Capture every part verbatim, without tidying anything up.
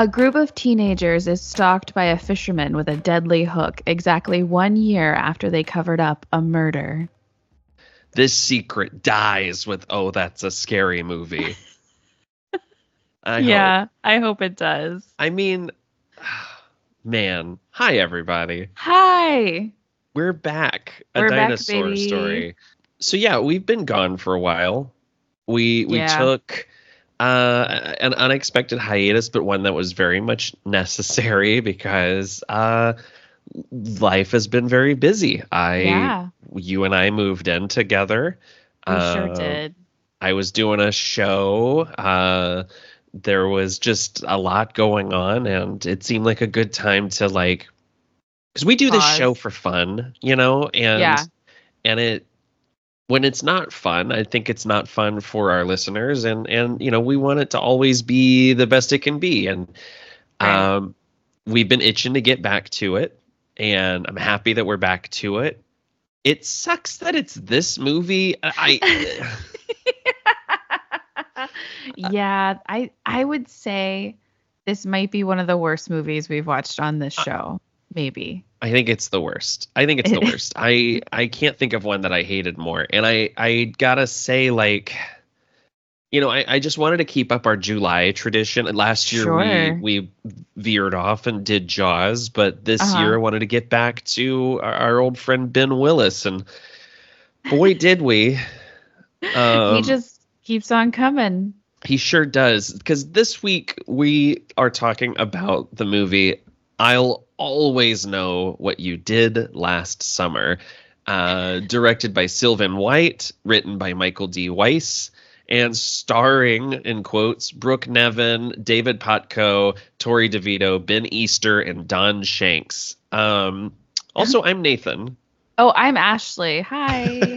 A group of teenagers is stalked by a fisherman with a deadly hook exactly one year after they covered up a murder. This secret dies with, oh, that's a scary movie. I yeah, hope. I hope it does. I mean, man. Hi, everybody. Hi. We're back. A We're dinosaur back, baby. story. So yeah, we've been gone for a while. We we Yeah. took uh, an unexpected hiatus, but one that was very much necessary because uh, life has been very busy. I, Yeah. you and I moved in together. We Uh, sure did. I was doing a show. Uh, there was just a lot going on, and it seemed like a good time to like, because we do this Pause. show for fun, you know, and Yeah. and it when it's not fun, I think it's not fun for our listeners, and and you know, we want it to always be the best it can be, and Right. um, we've been itching to get back to it, and I'm happy that we're back to it. It sucks that it's this movie. I. yeah, I I would say this might be one of the worst movies we've watched on this show. Maybe. I think it's the worst. I think it's the worst. I I can't think of one that I hated more. And I I gotta say, like, you know, I, I just wanted to keep up our July tradition. And last year Sure. we we veered off and did Jaws, but this Uh-huh. year I wanted to get back to our, our old friend Ben Willis, and boy did we. Um, he just keeps on coming. He sure does. Because this week we are talking about the movie I'll Always Know What You Did Last Summer, uh, directed by Sylvan White, written by Michael D. Weiss, and starring, in quotes, Brooke Nevin, David Potko, Tori DeVito, Ben Easter, and Don Shanks. Um, also, I'm Nathan. Oh, I'm Ashley. Hi.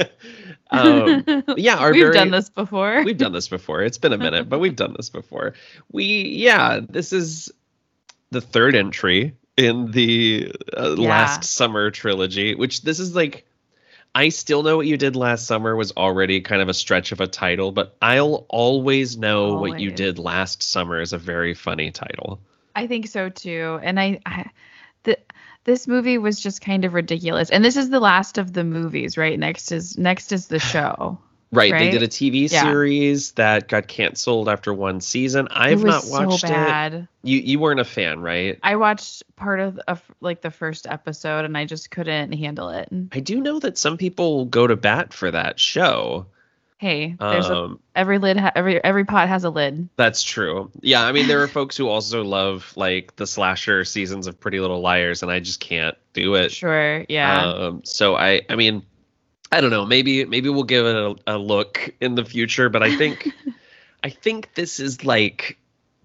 um, yeah, our we've very, done this before. We've done this before. It's been a minute, but we've done this before. We, yeah, this is the third entry in the uh, Yeah. Last Summer trilogy, which this is like, I Still Know What You Did Last Summer was already kind of a stretch of a title, but I'll Always Know What You Always. Did Last Summer is a very funny title. I think so too. And I, I the, this movie was just kind of ridiculous. And this is the last of the movies, right? Next is next is the show. Right, right? They did a T V Yeah. series that got canceled after one season. I've it was not watched so bad. it. You you weren't a fan, right? I watched part of, of like the first episode and I just couldn't handle it. I do know that some people go to bat for that show. Hey, there's Um, a, every lid ha- every every pot has a lid. That's true. Yeah, I mean, there are folks who also love like the slasher seasons of Pretty Little Liars, and I just can't do it. Sure, yeah. Um, so I, I mean, I don't know. Maybe, maybe we'll give it a, a look in the future. But I think, I think this is like,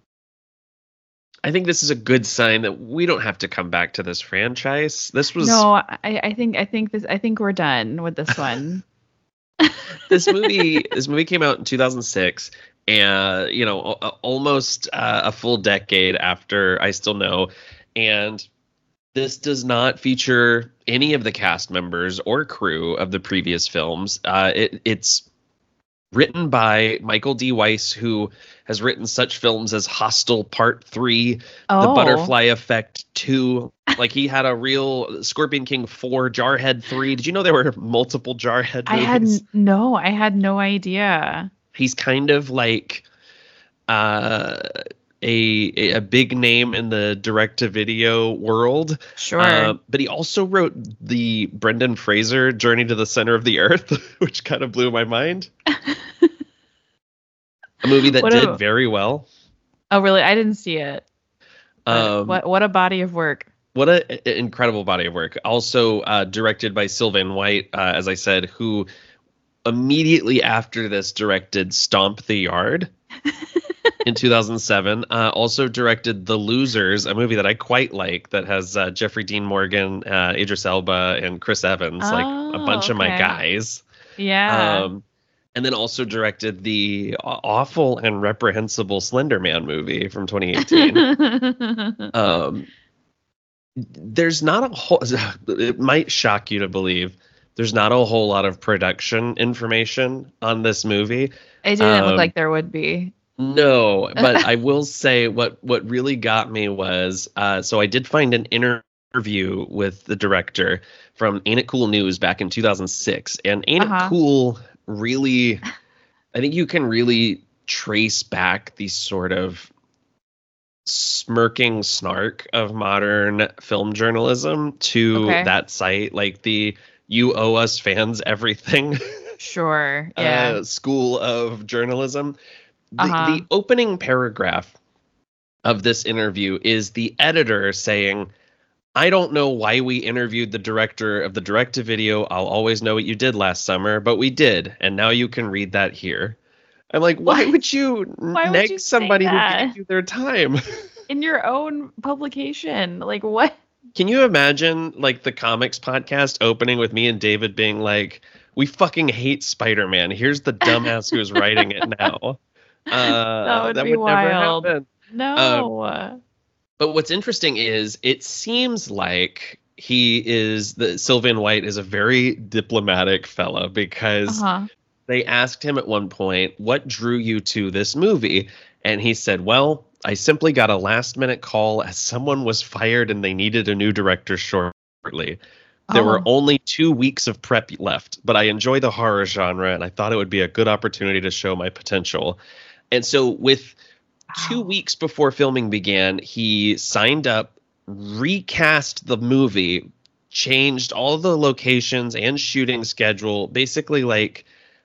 I think this is a good sign that we don't have to come back to this franchise. This was No, I, I think I think this I think we're done with this one. this movie. This movie came out in two thousand six. And, you know, a- almost uh, a full decade after I Still Know. And this does not feature any of the cast members or crew of the previous films. Uh, it, it's written by Michael D. Weiss, who has written such films as Hostel Part three, Oh. The Butterfly Effect two. Like, he had a real Scorpion King four, Jarhead three. Did you know there were multiple Jarhead I movies? had n- no, I had no idea. He's kind of like uh, a a big name in the direct-to-video world. Sure. Uh, but he also wrote the Brendan Fraser Journey to the Center of the Earth, which kind of blew my mind. A movie that What did a- very well. Oh, really? I didn't see it. But Um, what what a body of work. What an incredible body of work. Also uh, directed by Sylvan White, uh, as I said, who immediately after this directed Stomp the Yard in two thousand seven. Uh, also directed The Losers, a movie that I quite like that has uh, Jeffrey Dean Morgan, uh, Idris Elba, and Chris Evans, like a Oh, bunch of my okay. guys. Yeah. Um, and then also directed the aw- awful and reprehensible Slender Man movie from twenty eighteen. um, there's not a whole, it might shock you to believe, there's not a whole lot of production information on this movie. it didn't um, look like there would be. No, but I will say what what really got me was uh, so I did find an interview with the director from Ain't It Cool News back in two thousand six, and Ain't It Uh-huh. Cool really, I think you can really trace back the sort of smirking snark of modern film journalism to Okay. that site, like the "you owe us fans everything" Sure. Yeah. uh, school of journalism. The Uh-huh. the opening paragraph of this interview is the editor saying, "I don't know why we interviewed the director of the direct-to-video I'll Always Know What You Did last summer, but we did, and now you can read that here." I'm like, why What? would you Why would you neg say somebody who gave that you their time? in your own publication? Like what? Can you imagine like the comics podcast opening with me and David being like, "We fucking hate Spider-Man. Here's the dumbass who's writing it now." That Uh, would that be would never wild. happen. Um, No. but what's interesting is it seems like he is the Sylvan White is a very diplomatic fella because Uh-huh. they asked him at one point, "What drew you to this movie?" And he said, "Well, I simply got a last minute call as someone was fired and they needed a new director shortly. There were Oh. only two weeks of prep left, but I enjoy the horror genre and I thought it would be a good opportunity to show my potential." And so with two Wow. weeks before filming began, he signed up, recast the movie, changed all the locations and shooting schedule, basically like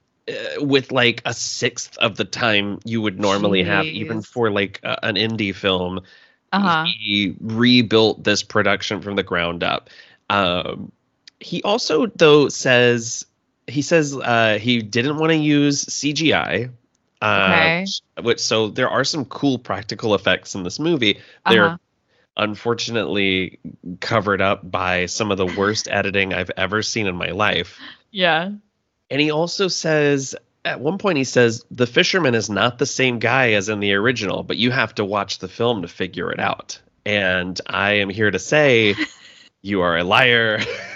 uh, with like a sixth of the time you would normally have, even Jeez. for like uh, an indie film. Uh-huh. He rebuilt this production from the ground up. Um, he also, though, says he says uh, he didn't want to use C G I. Uh, Okay. which, which so there are some cool practical effects in this movie. Uh-huh. They're unfortunately covered up by some of the worst editing I've ever seen in my life. Yeah. And he also says, at one point, he says, "The fisherman is not the same guy as in the original, but you have to watch the film to figure it out." And I am here to say, you are a liar.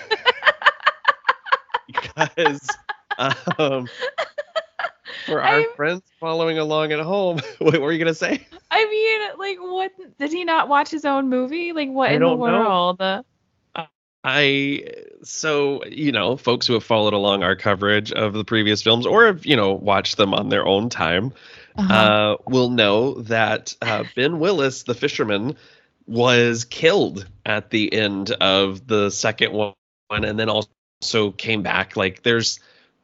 Because um, for our I friends following along at home, what were you going to say? I mean, like what did he not watch his own movie? Like what I in the don't know. world? I so you know folks who have followed along our coverage of the previous films or have you know watched them on their own time Uh-huh. uh, will know that uh, Ben Willis, the fisherman, was killed at the end of the second one, and then also came back. Like there's,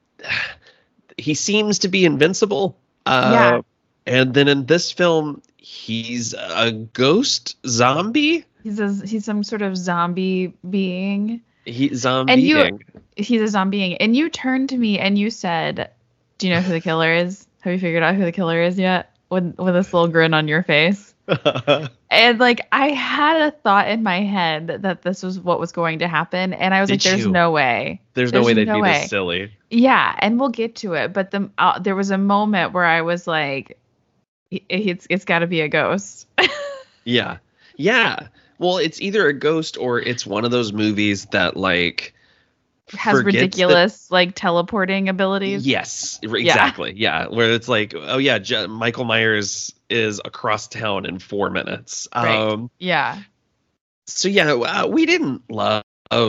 he seems to be invincible, Yeah. uh, and then in this film he's a ghost zombie. He's a, he's some sort of zombie being. He And you zombieing. he's a zombie being. And you turned to me and you said, "Do you know who the killer is? Have you figured out who the killer is yet?" With with this little grin on your face. And like I had a thought in my head that this was what was going to happen, and I was like, Did "There's you? no way. There's no There's way they'd no be way." this silly. Yeah, and we'll get to it, but the uh, there was a moment where I was like, "I- "It's it's got to be a ghost." Yeah. Yeah. Well, it's either a ghost or it's one of those movies that like Has forgets that- ridiculous like teleporting abilities. Yes, exactly. Yeah. Where it's like, oh yeah, J- Michael Myers is across town in four minutes. Right. Um, Yeah. so yeah, uh, we didn't love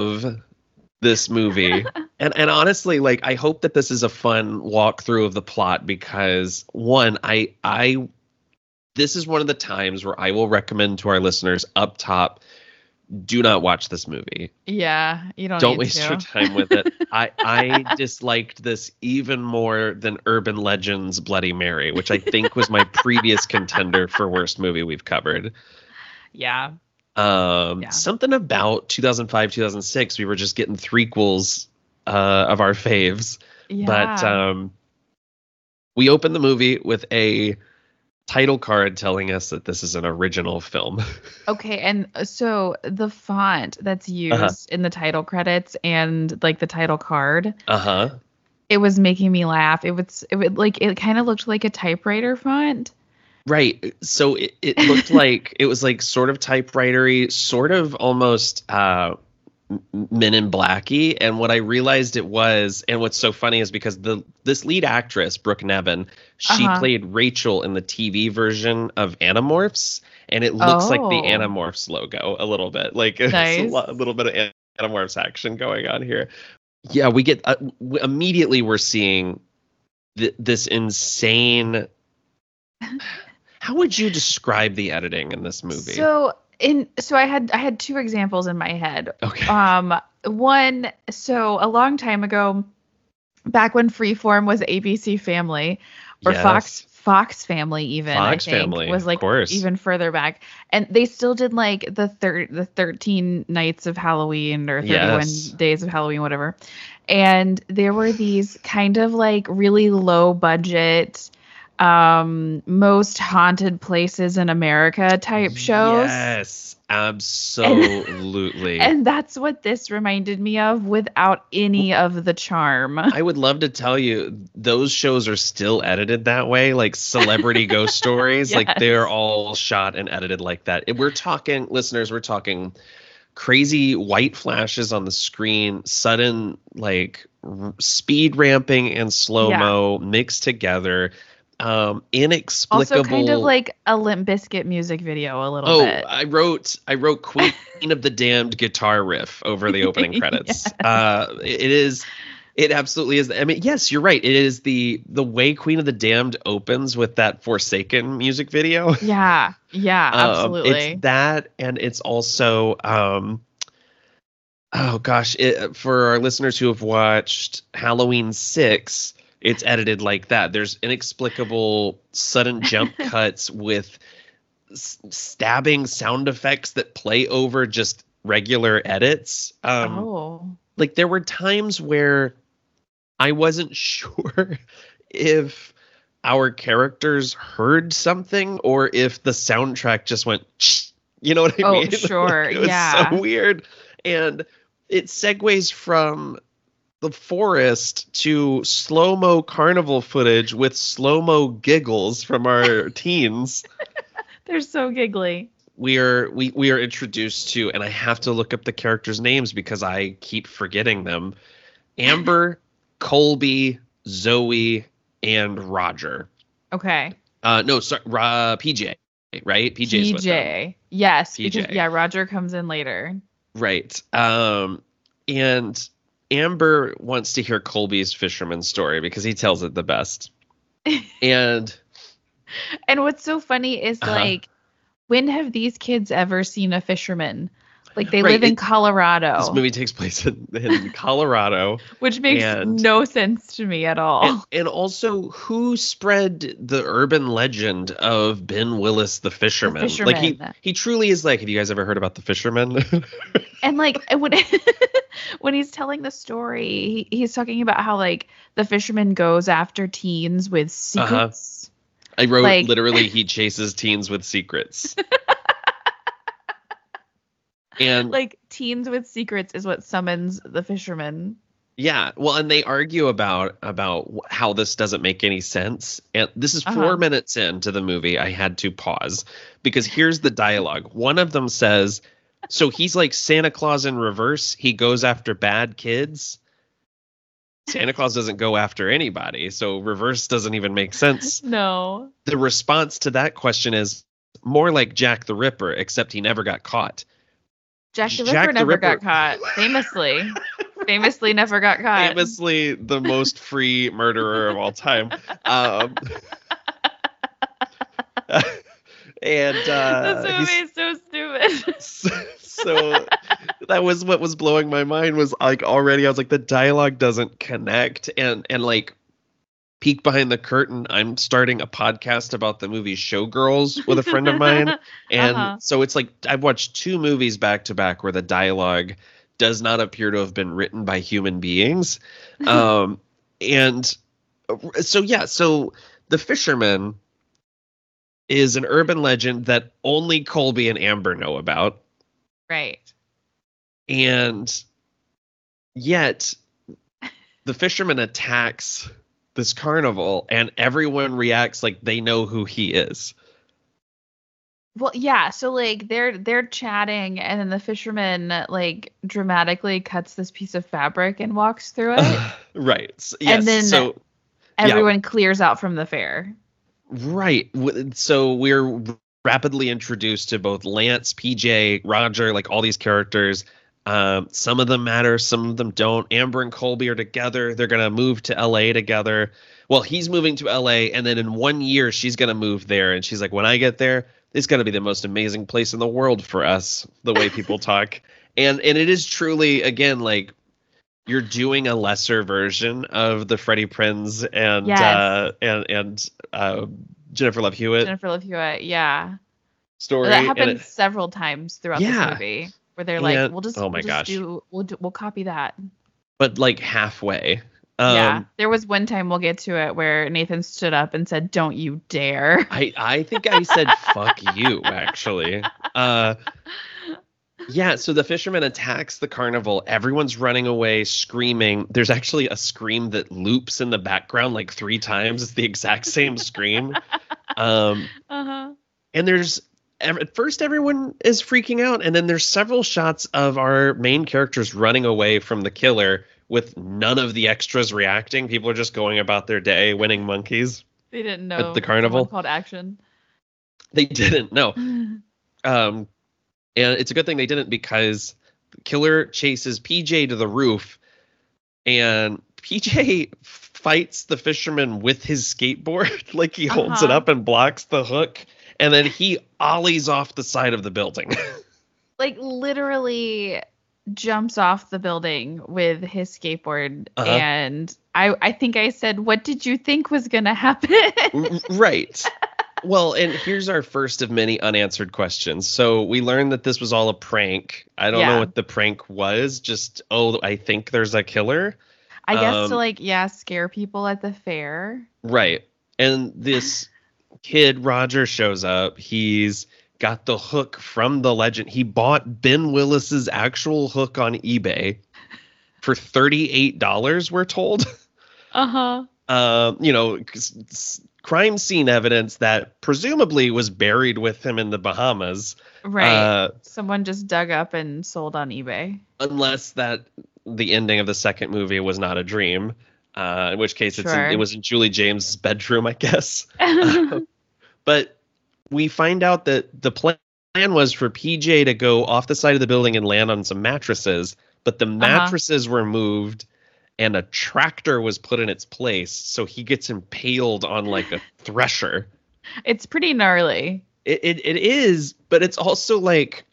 this movie. and and honestly, like I hope that this is a fun walkthrough of the plot because one, I I this is one of the times where I will recommend to our listeners up top, do not watch this movie. Yeah. You don't. Don't need waste to. your time with it. I I disliked this even more than Urban Legends Bloody Mary, which I think was my previous contender for worst movie we've covered. Yeah. Um, Yeah. Something about two thousand five, two thousand six, we were just getting threequels uh, of our faves. Yeah. But um, we opened the movie with a title card telling us that this is an original film. Okay, and uh, so the font that's used Uh-huh. in the title credits and like the title card, Uh-huh. it was making me laugh. It was it would like it kind of looked like a typewriter font. Right. So it, it looked like it was like sort of typewritery, sort of almost uh Men in Blackie, and what I realized it was, and what's so funny is because the this lead actress Brooke Nevin, she Uh-huh. played Rachel in the T V version of Animorphs, and it looks like the Oh, Animorphs logo a little bit, like it's a, nice. lot, a little bit of Animorphs action going on here. Yeah, we get uh, w- immediately we're seeing th- this insane. How would you describe the editing in this movie? So in so I had I had two examples in my head. Okay. Um, one, so a long time ago, back when Freeform was A B C Family, or Fox Yes. Fox Family even, I Fox think, Family, was of like course. even further back. And they still did like the thir- the thirteen nights of Halloween or thirty-one Yes. days of Halloween, whatever. And there were these kind of like really low budget um most haunted places in America type shows. Yes, And absolutely. and that's what this reminded me of without any of the charm. I would love to tell you those shows are still edited that way, like Celebrity Ghost Stories. Like they're Yes. all shot and edited like that. We're talking, listeners, we're talking crazy white flashes on the screen, sudden like r- speed ramping and slow mo mixed together. Um, inexplicable. Also kind of like a Limp Bizkit music video a little Oh, bit. I wrote I wrote Queen of the Damned guitar riff over the opening credits. Yes. Uh, it is, it absolutely is. I mean, yes, you're right. It is the the way Queen of the Damned opens with that Forsaken music video. Yeah. Yeah, Um, absolutely. it's that, and it's also um, oh gosh, it, for our listeners who have watched Halloween six, it's edited like that. There's inexplicable sudden jump cuts with s- stabbing sound effects that play over just regular edits. Um, Oh. like there were times where I wasn't sure if our characters heard something or if the soundtrack just went, you know what I Oh, mean? sure. Like, it was Yeah. so weird. And it segues from the forest to slow-mo carnival footage with slow-mo giggles from our teens. They're so giggly. We are we we are introduced to, and I have to look up the characters' names because I keep forgetting them. Amber, Colby, Zoe, and Roger. Okay. Uh, no, sorry, uh, P J, right? P J's with them. P J. Yes, P J. because yeah, Roger comes in later. Right. Um, and Amber wants to hear Colby's fisherman story because he tells it the best. And And what's so funny is Uh-huh. like, when have these kids ever seen a fisherman? Like they Right, live in it- Colorado, this movie takes place in, in Colorado. which makes and- no sense to me at all. And, and also, who spread the urban legend of Ben Willis the fisherman? Like he, fisherman. he truly is like. Have you guys ever heard about the fisherman? And like and when when he's telling the story, he, he's talking about how like the fisherman goes after teens with secrets. I wrote Like- literally he chases teens with secrets. And Like teens with secrets is what summons the fisherman. yeah, well, and they argue about about wh- how this doesn't make any sense. And this is four Uh-huh. minutes into the movie. I had to pause because here's the dialogue. One of them says, "So he's like Santa Claus in reverse. He goes after bad kids." Santa Claus doesn't go after anybody, so reverse doesn't even make sense. No. The response to that question is more like Jack the Ripper, except he never got caught. Jack the Jack Ripper the never Ripper- got caught. Famously. Famously never got caught. Famously the most free murderer of all time. Um, and uh, This movie he's- is so stupid. so that was what was blowing my mind was like already I was like the dialogue doesn't connect and and like peek behind the curtain. I'm starting a podcast about the movie Showgirls with a friend of mine. And Uh-huh. so it's like I've watched two movies back to back where the dialogue does not appear to have been written by human beings. Um, and so, yeah, so The Fisherman is an urban legend that only Colby and Amber know about. Right. And yet the fisherman attacks this carnival and everyone reacts like they know who he is. Well, yeah, so like they're they're chatting and then the fisherman like dramatically cuts this piece of fabric and walks through it. Right. S- And Yes. then So yeah. everyone clears out from the fair. Right. W- So we're rapidly introduced to both Lance, P J, Roger, like all these characters. Um, some of them matter, some of them don't. Amber and Colby are together. They're gonna move to L A together. Well, he's moving to L A, and then in one year she's gonna move there. And she's like, when I get there, it's gonna be the most amazing place in the world for us. The way people talk, and and it is truly again like you're doing a lesser version of the Freddie Prinze and Yes. uh, and and uh, Jennifer Love Hewitt Jennifer Love Hewitt, yeah. story. That and happens it- several times throughout Yeah. this movie where they're like, And- we'll just oh my we'll just gosh. do we'll do, we'll copy that. but like halfway. Um, Yeah. There was one time we'll get to it where Nathan stood up and said, "Don't you dare." I I think I said fuck you actually. Uh, yeah. So the fisherman attacks the carnival. Everyone's running away, screaming. There's actually a scream that loops in the background like three times. It's the exact same scream. Um, Uh-huh. and there's at first everyone is freaking out, and then there's several shots of our main characters running away from the killer with none of the extras reacting. People are just going about their day winning monkeys. They didn't know At the carnival? someone called action. They didn't know. Um, and it's a good thing they didn't, because the killer chases P J to the roof, and P J fights the fisherman with his skateboard. Like he holds it Uh-huh. up and blocks the hook, and then he ollies off the side of the building. Like literally jumps off the building with his skateboard. Uh-huh. And I I think I said, "What did you think was gonna happen?" R- right. Well, and here's our first of many unanswered questions. So we learned that this was all a prank. I don't know Yeah. what the prank was. Just, oh, I think there's a killer. I guess Um, to like, yeah, scare people at the fair. Right. And this kid, Roger, shows up. He's got the hook from the legend. He bought Ben Willis's actual hook on eBay for thirty-eight dollars, we're told. Uh-huh. Um, you know, s- s- crime scene evidence that presumably was buried with him in the Bahamas. Right. Uh, Someone just dug up and sold on eBay. unless that the ending of the second movie was not a dream. Uh, in which case it's Sure. in, it was in Julie James' bedroom, I guess. But we find out that the plan was for P J to go off the side of the building and land on some mattresses, but the mattresses were moved and a tractor was put in its place, so he gets impaled on like a thresher. It's pretty gnarly. It, it it is, but it's also like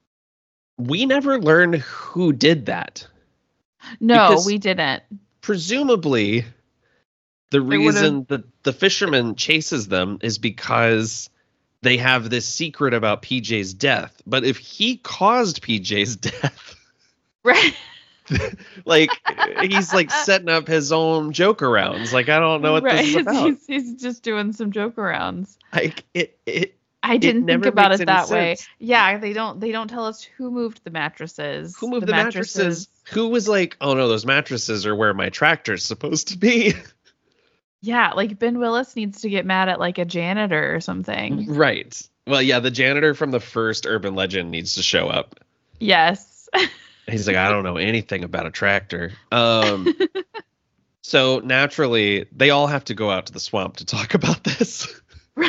we never learn who did that. No, Because- we didn't. Presumably, the would've- reason that the fisherman chases them is because they have this secret about P J's death. But if he caused P J's death, Right. like he's like setting up his own joke arounds. Like I don't know what right. this is about. He's, he's just doing some joke arounds. Like it it I didn't think never about makes it any that way. sense. Yeah, they don't they don't tell us who moved the mattresses. who moved the, mattresses? Who was like, oh no, those mattresses are where my tractor's supposed to be. Yeah, like Ben Willis needs to get mad at like a janitor or something. Right. Well, yeah, the janitor from the first Urban Legend needs to show up. Yes. He's like, I don't know anything about a tractor. Um, so naturally, they all have to go out to the swamp to talk about this. Right.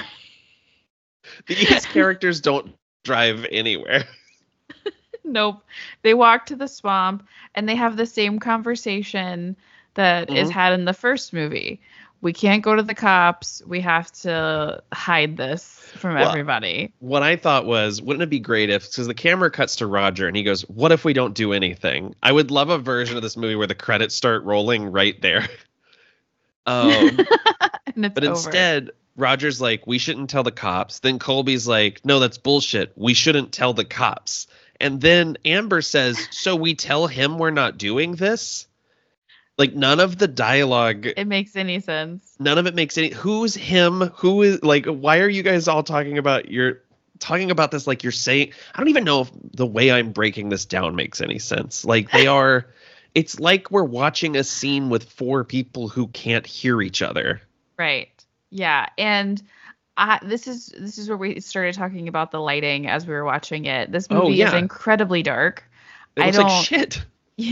These characters don't drive anywhere. Nope. They walk to the swamp and they have the same conversation that is Mhm. had in the first movie. We can't go to the cops. We have to hide this from Well, everybody. What I thought was, wouldn't it be great if, because the camera cuts to Roger and he goes, what if we don't do anything? I would love a version of this movie where the credits start rolling right there. Um, And it's but over. instead, Roger's like, we shouldn't tell the cops. Then Colby's like, no, that's bullshit. We shouldn't tell the cops. And then Amber says, so we tell him we're not doing this? Like, none of the dialogue, it makes any sense. none of it makes any, who's him? Who is, like, why are you guys all talking about, you're talking about this like you're saying, I don't even know if the way I'm breaking this down makes any sense. Like, they are, it's like we're watching a scene with four people who can't hear each other. Right. Yeah. And I, this is this is where we started talking about the lighting as we were watching it. This Oh, movie is yeah. incredibly dark. It I looks like don't. shit.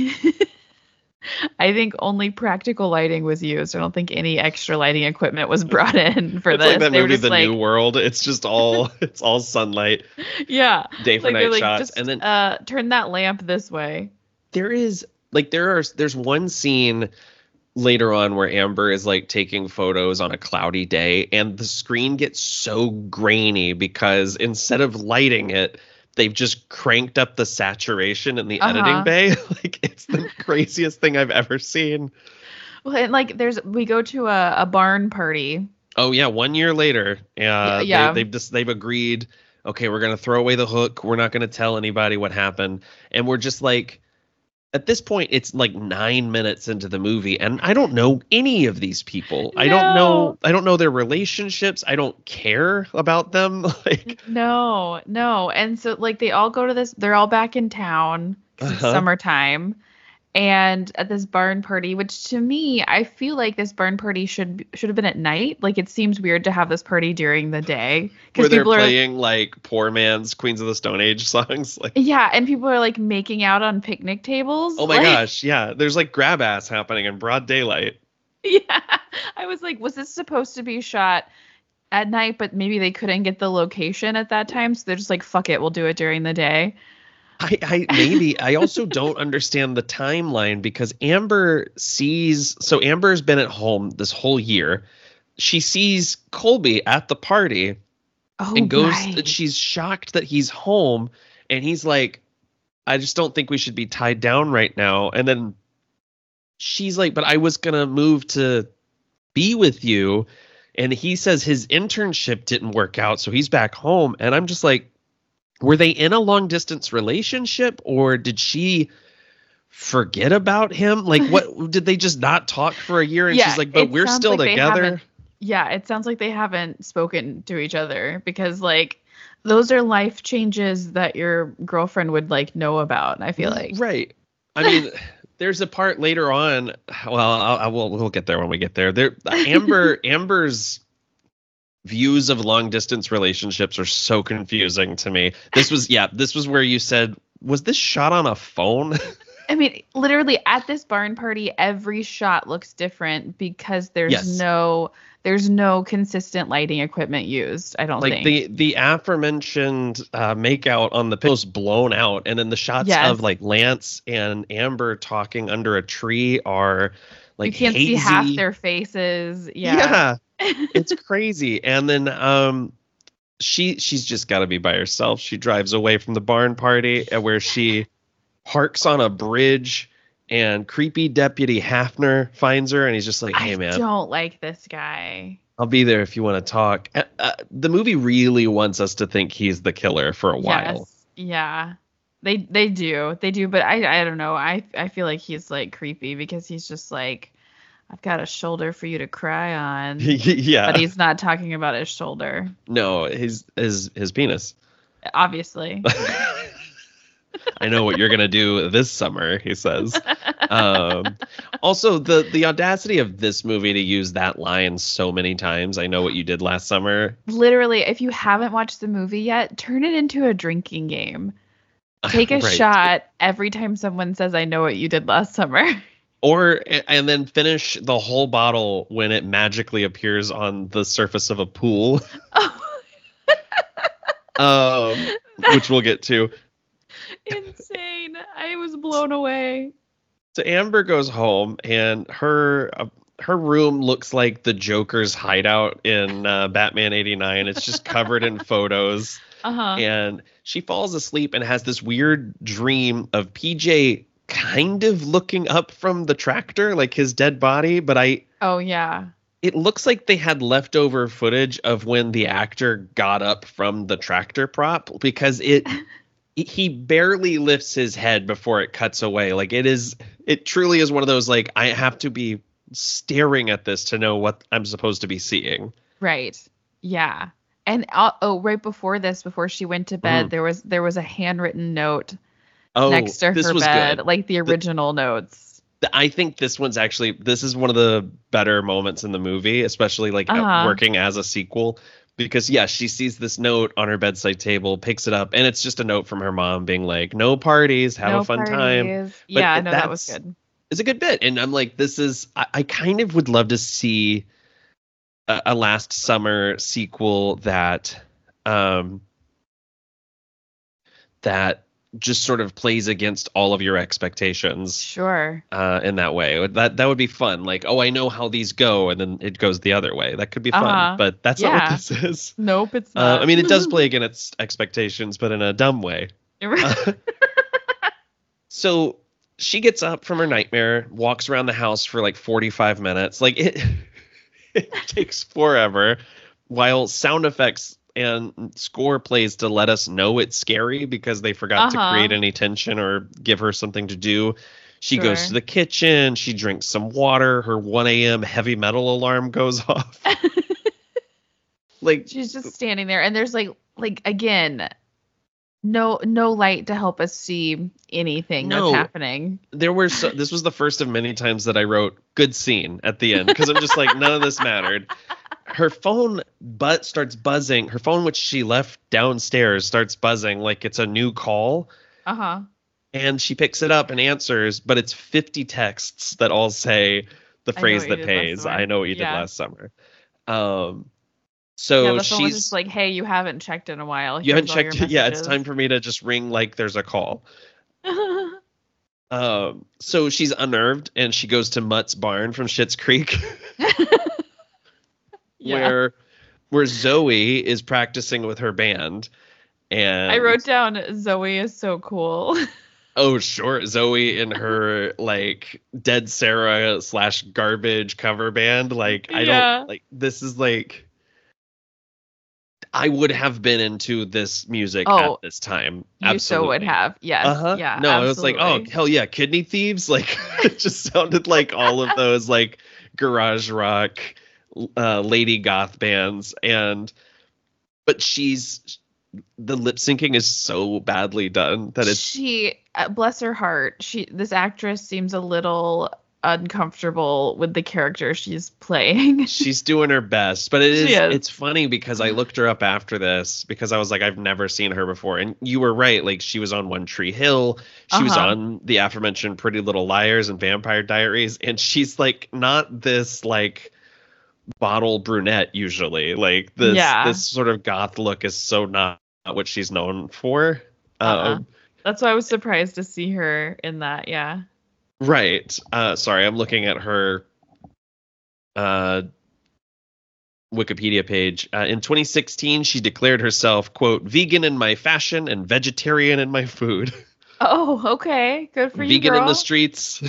I think only practical lighting was used. I don't think any extra lighting equipment was brought in for It's this. like that They were movie, just The like, New World. It's just all it's all sunlight, yeah, day for like they're night like, shots, just and then uh, turn that lamp this way. there is like there are there's one scene later on where Amber is like taking photos on a cloudy day, and the screen gets so grainy because instead of lighting it, they've just cranked up the saturation in the Uh-huh. editing bay. Like, it's the craziest thing I've ever seen. Well, and like there's we go to a, a barn party. Oh yeah, one year later, uh, yeah. they, they've just they've agreed. Okay, we're gonna throw away the hook. We're not gonna tell anybody what happened, and we're just like, at this point, it's like nine minutes into the movie, and I don't know any of these people. I don't know. I don't know their relationships. I don't care about them. Like, No, no. And so like they all go to this. They're all back in town 'cause it's Uh-huh. summertime. And at this barn party, which to me, I feel like this barn party should should have been at night. Like it seems weird to have this party during the day where because they're people are playing like poor man's Queens of the Stone Age songs. Like, yeah, and people are like making out on picnic tables. oh my Like, gosh, yeah. There's like grab ass happening in broad daylight. yeah. I was like, was this supposed to be shot at night, but maybe they couldn't get the location at that time, so they're just like, fuck it, we'll do it during the day. I, I maybe I also don't understand the timeline because Amber sees so Amber's been at home this whole year. She sees Colby at the party Oh, and goes right. she's shocked that he's home, and he's like, I just don't think we should be tied down right now. And then she's like, but I was gonna move to be with you, and he says his internship didn't work out, so he's back home. And I'm just like, were they in a long distance relationship, or did she forget about him? Like, what did they just not talk for a year? And Yeah, she's like, but it we're sounds still like they together. haven't- Yeah, it sounds like they haven't spoken to each other because like those are life changes that your girlfriend would like know about. I feel like. Right. I mean, there's a part later on. Well, I'll, I will. We'll get there when we get there. There, Amber. Amber's views of long distance relationships are so confusing to me. This was, yeah, this was where you said, was this shot on a phone? I mean, literally at this barn party, every shot looks different because there's Yes. no there's no consistent lighting equipment used. I don't Like think. the the aforementioned uh, makeout on the pillows blown out, and then the shots Yes. of like Lance and Amber talking under a tree are like you can't hazy. see half their faces. Yeah. Yeah, it's crazy. And then um, she she's just got to be by herself. She drives away from the barn party, uh, where she parks on a bridge, and creepy Deputy Hafner finds her, and he's just like, "Hey, I man, don't like this guy. I'll be there if you want to talk." Uh, uh, the movie really wants us to think he's the killer for a while. Yes. Yeah. They they do. They do, but I I don't know. I I feel like he's like creepy because he's just like, I've got a shoulder for you to cry on. Yeah, But he's not talking about his shoulder, no, his his his penis. obviously. I know what you're gonna do this summer, he says. Um, also, the the audacity of this movie to use that line so many times. I know what you did last summer. Literally, if you haven't watched the movie yet, turn it into a drinking game. Take a Right. shot every time someone says, I know what you did last summer. Or and then finish the whole bottle when it magically appears on the surface of a pool. um, which we'll get to. Insane. I was blown away. So Amber goes home, and her uh, her room looks like the Joker's hideout in uh, Batman eighty-nine. It's just covered in photos, Uh-huh. and she falls asleep and has this weird dream of P J kind of looking up from the tractor, like his dead body. But I, Oh, yeah. it looks like they had leftover footage of when the actor got up from the tractor prop, because it. He barely lifts his head before it cuts away. Like it is, it truly is one of those, like, I have to be staring at this to know what I'm supposed to be seeing. Right. Yeah. And uh, oh, right before this, before she went to bed, Mhm. there was there was a handwritten note Oh, next to this her was bed, good. like the original notes. I think this one's actually, this is one of the better moments in the movie, especially like uh, Uh-huh. working as a sequel, because yeah, she sees this note on her bedside table, picks it up, and it's just a note from her mom being like, "No parties, have no a fun parties. time." But Yeah, it, no, that was that's good. it's a good bit, and I'm like, this is I, I kind of would love to see a, a Last Summer sequel that um that just sort of plays against all of your expectations. Sure. Uh, in that way, that that would be fun. Like, oh, I know how these go, and then it goes the other way. That could be fun, Uh-huh. but that's not Yeah. what this is. Nope, it's Uh, not. I mean, it does play against expectations, but in a dumb way. Uh, so she gets up from her nightmare, walks around the house for like forty-five minutes. Like it, it takes forever, while sound effects and score plays to let us know it's scary because they forgot Uh-huh. to create any tension or give her something to do. She Sure. goes to the kitchen. She drinks some water. Her one a.m. heavy metal alarm goes off. Like She's just standing there, and there's like like again, no no light to help us see anything No. that's happening. there were so, this was the first of many times that I wrote good scene at the end because I'm just like, none of this mattered. Her phone but starts buzzing. Her phone, which she left downstairs, starts buzzing like it's a new call. Uh-huh. And she picks it up and answers, but it's fifty texts that all say the I know phrase what you that did last pays. summer. I know what you Yeah. did last summer. Um, so Yeah, the phone was she's just like, hey, you haven't checked in a while. you haven't Here's all your checked. Yeah, it's messages." time for me to just ring like there's a call. Um, so she's unnerved and she goes to Mutt's barn from Schitt's Creek, Yeah. where where Zoe is practicing with her band. And I wrote down Zoe is so cool. oh, sure, Zoe in her like Dead Sarah slash garbage cover band. Like I Yeah. don't like this is like I would have been into this music Oh, at this time. You Absolutely. so would have. Yes. Uh-huh. Yeah. No, I was absolutely. like, oh hell yeah, Kidney Thieves. Like it just sounded like all of those like garage rock, uh, lady goth bands. And but she's the lip syncing is so badly done that it's she uh, bless her heart. She this actress seems a little uncomfortable with the character she's playing. she's doing her best. But it is, She is. it's funny because I looked her up after this because I was like, I've never seen her before. And you were right. Like she was on One Tree Hill. She was Uh-huh. on the aforementioned Pretty Little Liars and Vampire Diaries. And she's like not this like bottle brunette usually. Like this Yeah. this sort of goth look is so not what she's known for. Uh-uh. Um, That's why I was surprised to see her in that. Yeah. right. Uh, sorry, I'm looking at her uh, Wikipedia page. Uh, in twenty sixteen, she declared herself, quote, vegan in my fashion and vegetarian in my food. Oh, okay. Good for you, Vegan in girl. the streets.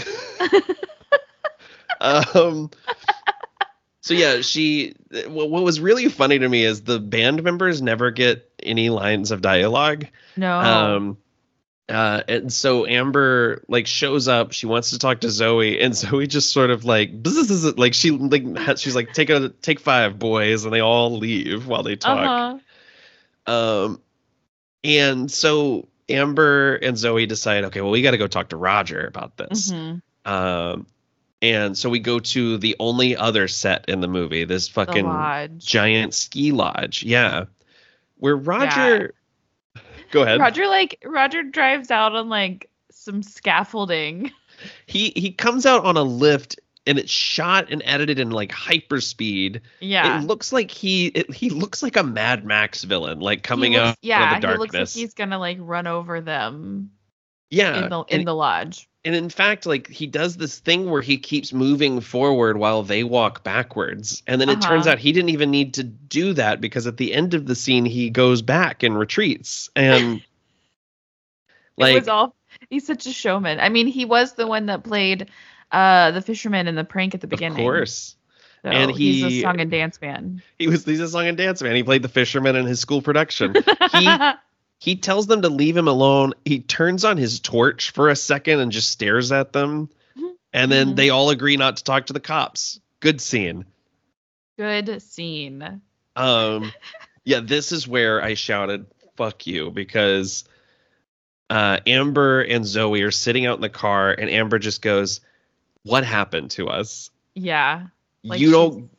um, so yeah, she. What what was really funny to me is the band members never get any lines of dialogue. No. Um, uh, and so Amber like shows up. She wants to talk to Zoe, and Zoe just sort of like bzzz, like she like ha- she's like take a take five boys, and they all leave while they talk. uh-huh. Um, and so Amber and Zoe decide, okay, well we got to go talk to Roger about this. Mhm. Um, and so we go to the only other set in the movie, this The fucking lodge. giant ski lodge. Yeah. Where Roger go ahead. Roger like Roger drives out on like some scaffolding. He he comes out on a lift and it's shot and edited in like hyper speed. Yeah. It looks like he it, he looks like a Mad Max villain, like coming He looks- out yeah, of the he looks like darkness. he's gonna like run over them yeah. in the in and, the lodge. and in fact, like he does this thing where he keeps moving forward while they walk backwards. And then it Uh-huh. turns out he didn't even need to do that because at the end of the scene he goes back and retreats. And like it was all he's such a showman. I mean, he was the one that played uh the fisherman in the prank at the beginning. of course. So And he's he- a song and dance man. He was he's a song and dance man. He played the fisherman in his school production. He He tells them to leave him alone. He turns on his torch for a second and just stares at them. And then Mhm. they all agree not to talk to the cops. Good scene. Good scene. Um, yeah, this is where I shouted, fuck you, because uh, Amber and Zoe are sitting out in the car, and Amber just goes, what happened to us? Yeah. Like you she's- don't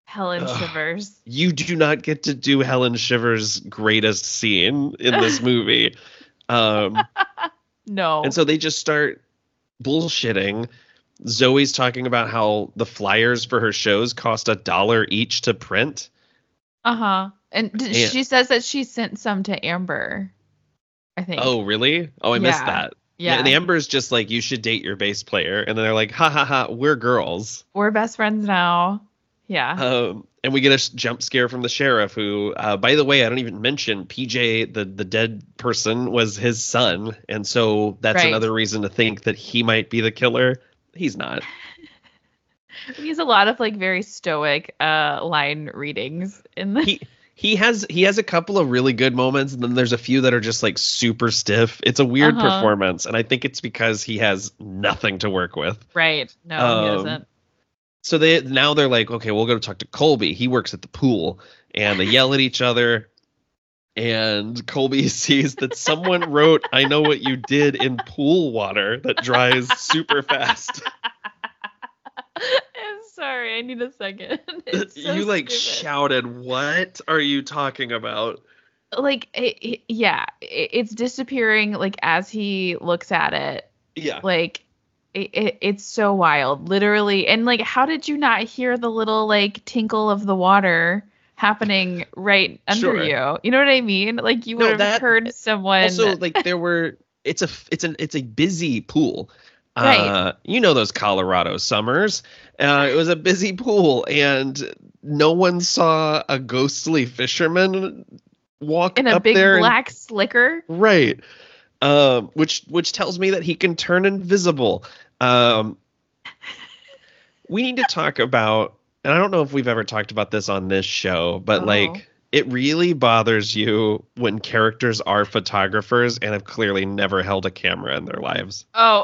Helen Ugh. Shivers. You do not get to do Helen Shivers' greatest scene in this movie. Um, no. and so they just start bullshitting. Zoe's talking about how the flyers for her shows cost a dollar each to print. Uh-huh. And, d- And- she says that she sent some to Amber, I think. Oh, really? Oh, I missed Yeah. that. Yeah. And Amber's just like, you should date your bass player. And then they're like, ha ha ha, we're girls. We're best friends now. Yeah. Um, and we get a sh- jump scare from the sheriff who, uh, by the way, I don't even mention P J, the, the dead person, was his son. And so that's Right. another reason to think that he might be the killer. He's not. He has a lot of like very stoic uh line readings in the He he has he has a couple of really good moments, and then there's a few that are just like super stiff. It's a weird Uh-huh. performance, and I think it's because he has nothing to work with. Right. No, he Um, doesn't. So they now they're like, okay, we'll go talk to Colby. He works at the pool, and they yell at each other. And Colby sees that someone wrote, "I know what you did" in pool water that dries super fast. I'm sorry, I need a second. It's so You like stupid. shouted, "What are you talking about?" like it, it- yeah, it, it's disappearing like as he looks at it. Yeah. Like it, it, it's so wild, literally. And like, how did you not hear the little like tinkle of the water happening right under Sure. you? You know what I mean? Like you No, would have that- heard someone. Also, like there were, it's a, it's an, it's a busy pool. Right. Uh, you know those Colorado summers. Uh, it was a busy pool, and no one saw a ghostly fisherman walk in a up big there. and- black slicker. right. Um, which which tells me that he can turn invisible. Um, we need to talk about, and I don't know if we've ever talked about this on this show, but Oh. like it really bothers you when characters are photographers and have clearly never held a camera in their lives. Oh.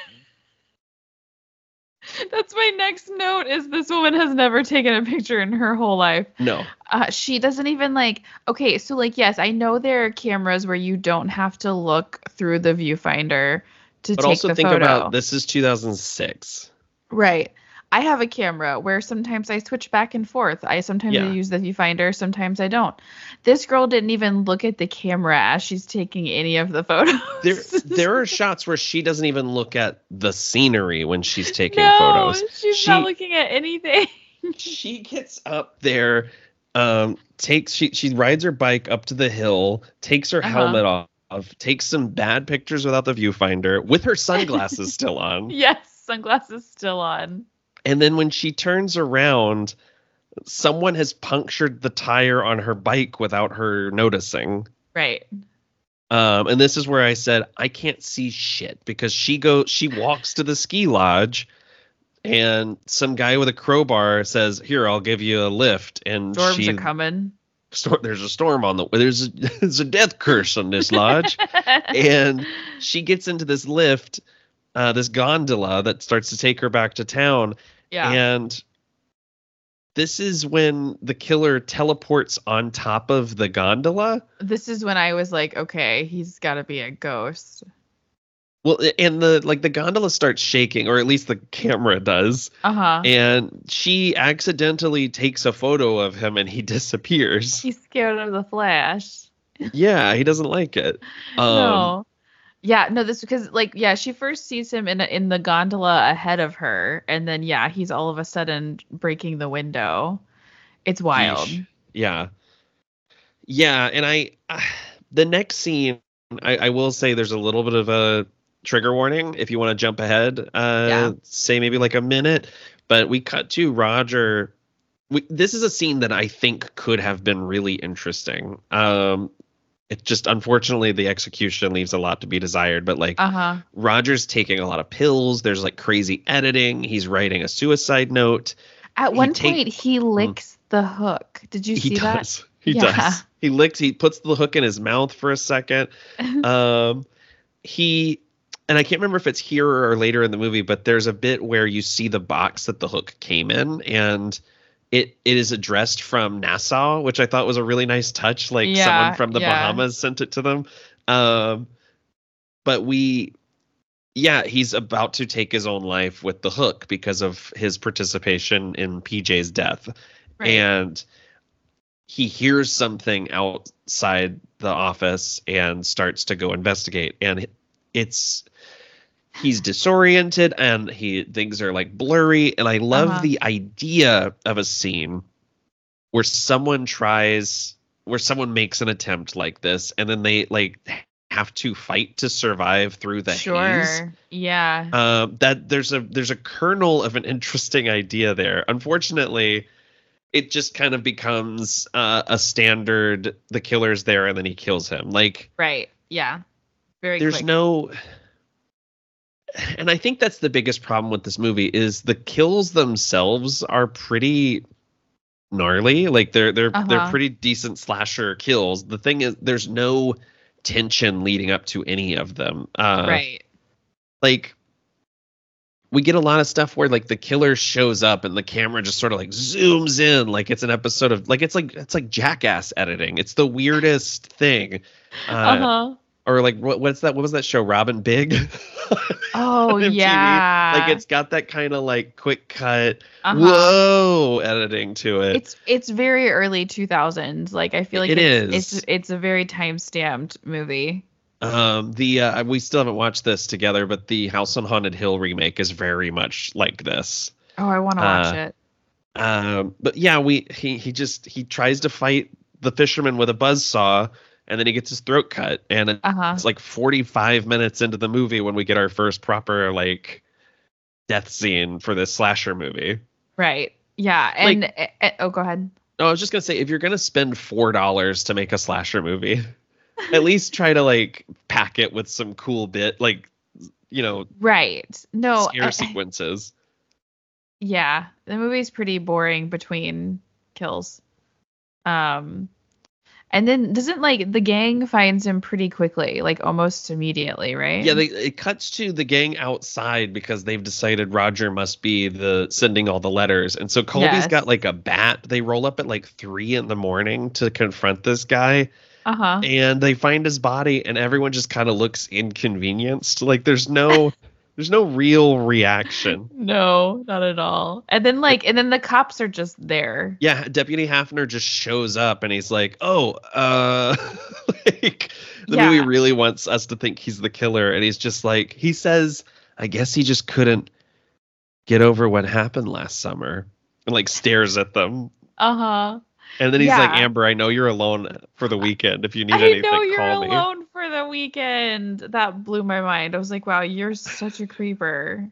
That's my next note is this woman has never taken a picture in her whole life. No. Uh, she doesn't even like, okay, so like, yes, I know there are cameras where you don't have to look through the viewfinder to But take also the think photo. about this is two thousand six. Right. I have a camera where sometimes I switch back and forth. I sometimes Yeah. I use the viewfinder, sometimes I don't. This girl didn't even look at the camera as she's taking any of the photos. There there are shots where she doesn't even look at the scenery when she's taking no, photos. she's She- not looking at anything. She gets up there, um, takes she she rides her bike up to the hill, takes her Uh-huh. helmet off, takes some bad pictures without the viewfinder, with her sunglasses still on. Yes, sunglasses still on. And then when she turns around, someone has punctured the tire on her bike without her noticing. Right. Um, and this is where I said I can't see shit because she goes, she walks to the ski lodge, and some guy with a crowbar says, "Here, I'll give you a lift." And Storms she, are coming. Storm, there's a storm on the there's a, there's a death curse on this lodge, and she gets into this lift, uh, this gondola that starts to take her back to town, yeah. and this is when the killer teleports on top of the gondola. This is when I was like, okay, he's got to be a ghost. Well, and the like the gondola starts shaking, or at least the camera does, Uh-huh. and she accidentally takes a photo of him, and he disappears. He's scared of the flash. Yeah, he doesn't like it. Um, no. Yeah, no, this because like yeah, she first sees him in a, in the gondola ahead of her, and then yeah, he's all of a sudden breaking the window. It's wild. Yeesh. Yeah. Yeah, and I uh, the next scene, I, I will say there's a little bit of a trigger warning if you want to jump ahead. Uh, Yeah. Say maybe like a minute, but we cut to Roger. We, this is a scene that I think could have been really interesting. Um, it just unfortunately the execution leaves a lot to be desired. But like Uh-huh. Roger's taking a lot of pills. There's like crazy editing. He's writing a suicide note. At He one take- point, he licks the hook. Did you He see that? does. He Yeah. does. He licks. He puts the hook in his mouth for a second. Um, he and I can't remember if it's here or later in the movie, but there's a bit where you see the box that the hook came in, and it it is addressed from Nassau, which I thought was a really nice touch. Like Yeah, someone from the yeah. Bahamas sent it to them. Um, but we, yeah, he's about to take his own life with the hook because of his participation in P J's death. Right. And he hears something outside the office and starts to go investigate. And it's he's disoriented and he things are like blurry. And I love Uh-huh. the idea of a scene where someone tries where someone makes an attempt like this and then they like have to fight to survive through the Sure. haze. Yeah. Um, that there's a there's a kernel of an interesting idea there. Unfortunately, it just kind of becomes uh, a standard. The killer's there, and then he kills him. Like, Right. Yeah. Very there's quick. no. And I think that's the biggest problem with this movie is the kills themselves are pretty gnarly. Like they're they're Uh-huh. they're pretty decent slasher kills. The thing is, there's no tension leading up to any of them. Uh, Right. Like we get a lot of stuff where like the killer shows up and the camera just sort of like zooms in like it's an episode of like it's like it's like Jackass editing. It's the weirdest thing. Uh, Uh-huh. Or like what what's that? What was that show? Robin Big. Oh, on M T V? yeah. Like it's got that kind of like quick cut, Uh-huh. whoa editing to it. It's it's very early two thousands. Like I feel like It it's, is. it's it's a very time stamped movie. Um, the uh, we still haven't watched this together, but the House on Haunted Hill remake is very much like this. Oh, I want to watch Uh, it. Um, but yeah, we he he just he tries to fight the fisherman with a buzzsaw, and then he gets his throat cut, and it, Uh-huh. it's like forty-five minutes into the movie when we get our first proper like death scene for this slasher movie. Right. Yeah. And eh, eh, oh, go ahead. No, I was just gonna say if you're gonna spend four dollars to make a slasher movie, at least try to like pack it with some cool bit like you know Right. No. scare eh, sequences. Yeah, the movie's pretty boring between kills. Um, and then doesn't like the gang finds him pretty quickly, like almost immediately, right? Yeah, they, it cuts to the gang outside because they've decided Roger must be the sending all the letters. And so Colby's Yes. got like a bat. They roll up at like three in the morning to confront this guy. Uh-huh. And they find his body and everyone just kind of looks inconvenienced. Like there's no there's no real reaction. No, not at all. And then like, and then the cops are just there. Yeah, Deputy Hafner just shows up and he's like, "Oh, uh like the Yeah. movie really wants us to think he's the killer." And he's just like, he says, "I guess he just couldn't get over what happened last summer." And like stares at them. Uh-huh. And then he's like, Yeah. "Amber, I know you're alone for the weekend. If you need I anything, know you're call me." alone for the weekend. That blew my mind. I was like, wow, you're such a creeper.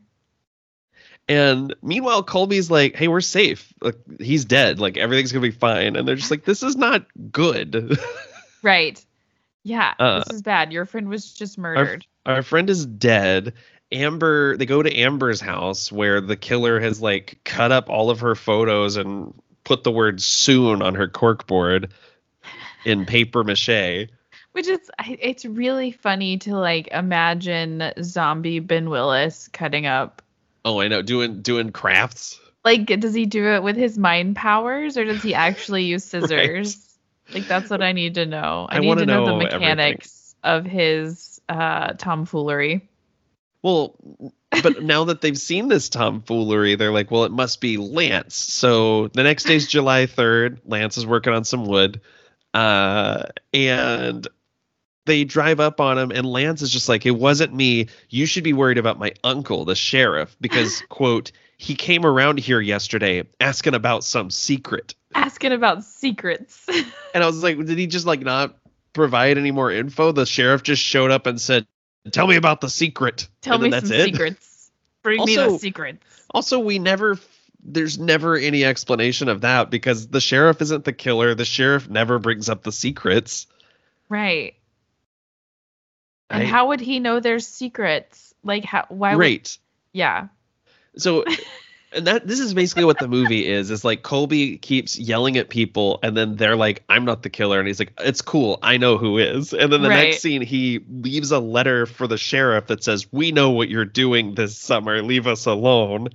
And meanwhile, Colby's like, "Hey, we're safe. Like, he's dead. Like everything's gonna be fine." And they're just like, "This is not good." Right. Yeah, Uh, this is bad. Your friend was just murdered. Our friend is dead. Amber, they go to Amber's house where the killer has like cut up all of her photos and put the word "soon" on her corkboard in paper mache. Which is, I- it's really funny to like imagine zombie Ben Willis cutting up. Oh, I know, doing doing crafts. Like, does he do it with his mind powers or does he actually use scissors? Like, that's what I need to know. I, I need wanna to know, know the mechanics of his uh, tomfoolery. Well, but now that they've seen this tomfoolery, they're like, well, it must be Lance. So the next day's July third. Lance is working on some wood. Uh, and they drive up on him, and Lance is just like, "It wasn't me. You should be worried about my uncle, the sheriff, because, quote, he came around here yesterday asking about some secret." Asking about secrets. And I was like, did he just like not provide any more info? The sheriff just showed up and said, "Tell me about the secret." Tell And me then some that's it. secrets. Bring me Also- the secrets. Also, we never, there's never any explanation of that because the sheriff isn't the killer. The sheriff never brings up the secrets. Right. And I- how would he know there's secrets? Like, how? Why would? Right. Yeah. So, and that this is basically what the movie is. Is like Colby keeps yelling at people, and then they're like, "I'm not the killer," and he's like, "It's cool, I know who is." And then the Right. next scene, he leaves a letter for the sheriff that says, "We know what you're doing this summer. Leave us alone."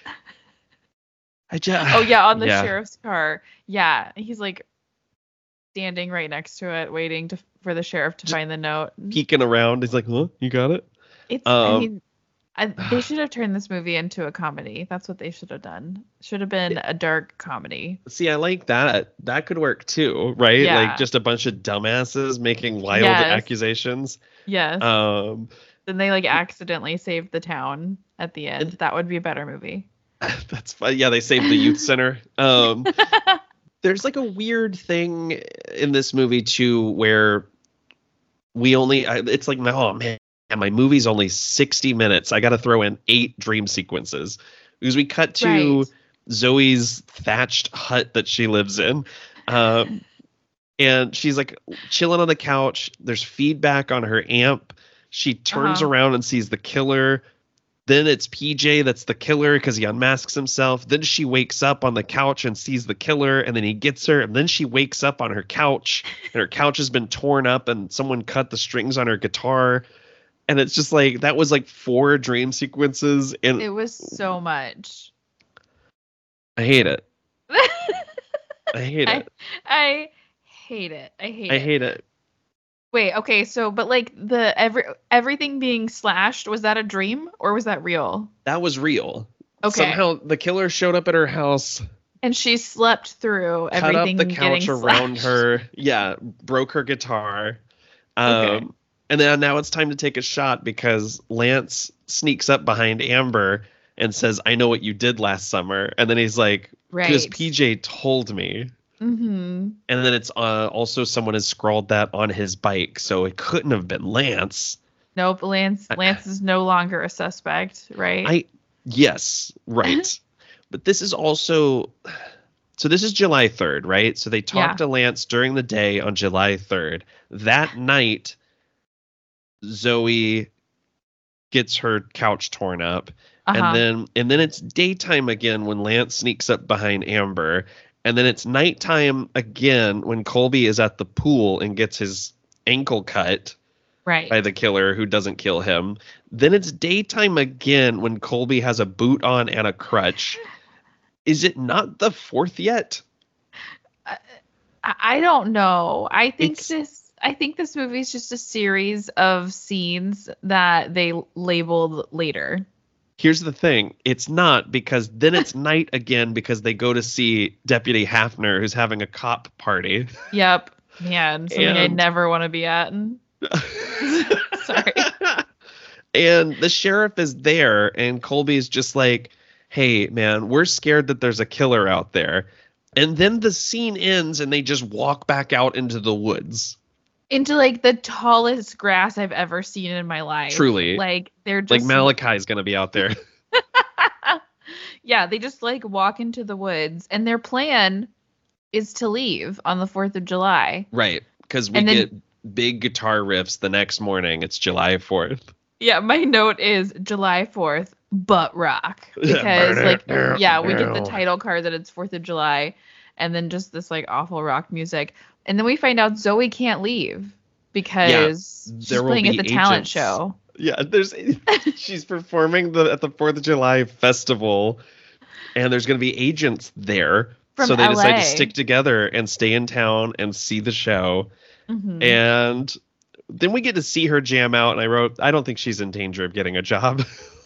I just, Oh yeah, on the yeah. sheriff's car. Yeah, he's like standing right next to it, waiting to for the sheriff to Just find the note. peeking around. He's like, "Huh, you got it?" It's. I um, mean, I, they should have turned this movie into a comedy. That's what they should have done. Should have been a dark comedy. See, I like that. That could work too, right? Yeah. Like just a bunch of dumbasses making wild Yes. accusations. Yes. Um, then they like accidentally saved the town at the end. That would be a better movie. That's fun. Yeah, they saved the youth center. Um, there's like a weird thing in this movie too, where we only. It's like, oh man, my movie's only sixty minutes. I got to throw in eight dream sequences because we cut to Right. Zoe's thatched hut that she lives in. Um, and she's like chilling on the couch. There's feedback on her amp. She turns Uh-huh. around and sees the killer. Then it's P J that's the killer because he unmasks himself. Then she wakes up on the couch and sees the killer, and then he gets her. And then she wakes up on her couch, and her couch has been torn up, and someone cut the strings on her guitar. And it's just like, that was like four dream sequences. And It was so much. I hate it. I hate I, it. I hate it. I hate I it. hate it. Wait, okay, so but like the every everything being slashed, was that a dream or was that real? That was real. Okay. Somehow the killer showed up at her house, And she slept through cut up everything the couch getting around slashed. her. Yeah, broke her guitar. Um, Okay. And then now it's time to take a shot because Lance sneaks up behind Amber and says, "I know what you did last summer." And then he's like, "Because Right. P J told me." Mm-hmm. And then it's uh, also someone has scrawled that on his bike, so it couldn't have been Lance. Nope, Lance Lance is no longer a suspect, right? I yes, right. But this is also so this is July third, right? So they talked Yeah. to Lance during the day on July third. That night, Zoe gets her couch torn up. uh-huh. And then and then it's daytime again when Lance sneaks up behind Amber. And then it's nighttime again when Colby is at the pool and gets his ankle cut right. by the killer who doesn't kill him. Then it's daytime again when Colby has a boot on and a crutch. Is it not the fourth yet? I, I don't know. I think It's- this I think this movie is just a series of scenes that they labeled later. Here's the thing. It's not, because then it's night again because they go to see Deputy Hafner, who's having a cop party. Yep. Man, something I And- never want to be at. Sorry. And the sheriff is there, and Colby's just like, "Hey, man, we're scared that there's a killer out there." And then the scene ends, and they just walk back out into the woods. Into like the tallest grass I've ever seen in my life. Truly. Like they're just Like Malachi's going to be out there. yeah, they just like walk into the woods and their plan is to leave on the fourth of July. Right. Because we And then- get big guitar riffs the next morning. It's July fourth. Yeah, my note is July fourth, butt rock. Because like yeah, we get the title card that it's fourth of July and then just this like awful rock music. And then we find out Zoe can't leave because she's there will playing be at the talent agents. show. Yeah, there's she's performing the at the Fourth of July festival, and there's going to be agents there. From so they decide L A. to stick together and stay in town and see the show. Mhm. And then we get to see her jam out. And I wrote, I don't think she's in danger of getting a job.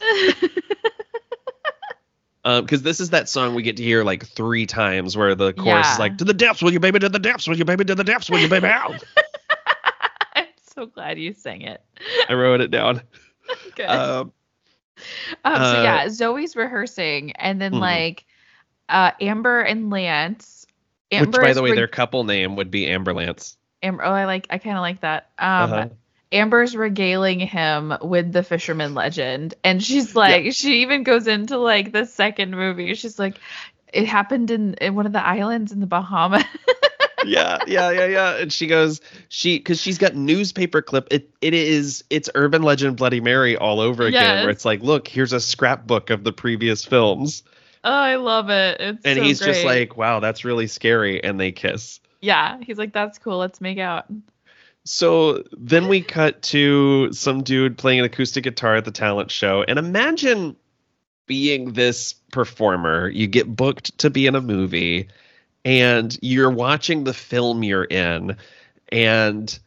Because um, this is that song we get to hear like three times where the chorus Yeah. is like, "To the depths, will you, baby? To the depths, will you, baby? To the depths, will you, baby?" Out. I'm so glad you sang it. I wrote it down. Good. Um, Um, so Uh, yeah, Zoe's rehearsing, and then Mhm. like uh, Amber and Lance. Amber which, by is the way, reg- their couple name would be Amber Lance. Amber. Oh, I like. I kind of like that. Um, Uh-huh. Amber's regaling him with the fisherman legend, and she's like, she even goes into like the second movie. She's like, it happened in, in one of the islands in the Bahamas. yeah, yeah, yeah, yeah. And she goes, she, because she's got newspaper clip. It, it is, it's urban legend Bloody Mary all over again. Where Yes. it's like, look, here's a scrapbook of the previous films, Oh, I love it. It's and so he's just great. like, wow, that's really scary. And they kiss. yeah, he's like, that's cool. Let's make out. So then we cut to some dude playing an acoustic guitar at the talent show. And imagine being this performer. You get booked to be in a movie, and you're watching the film you're in, and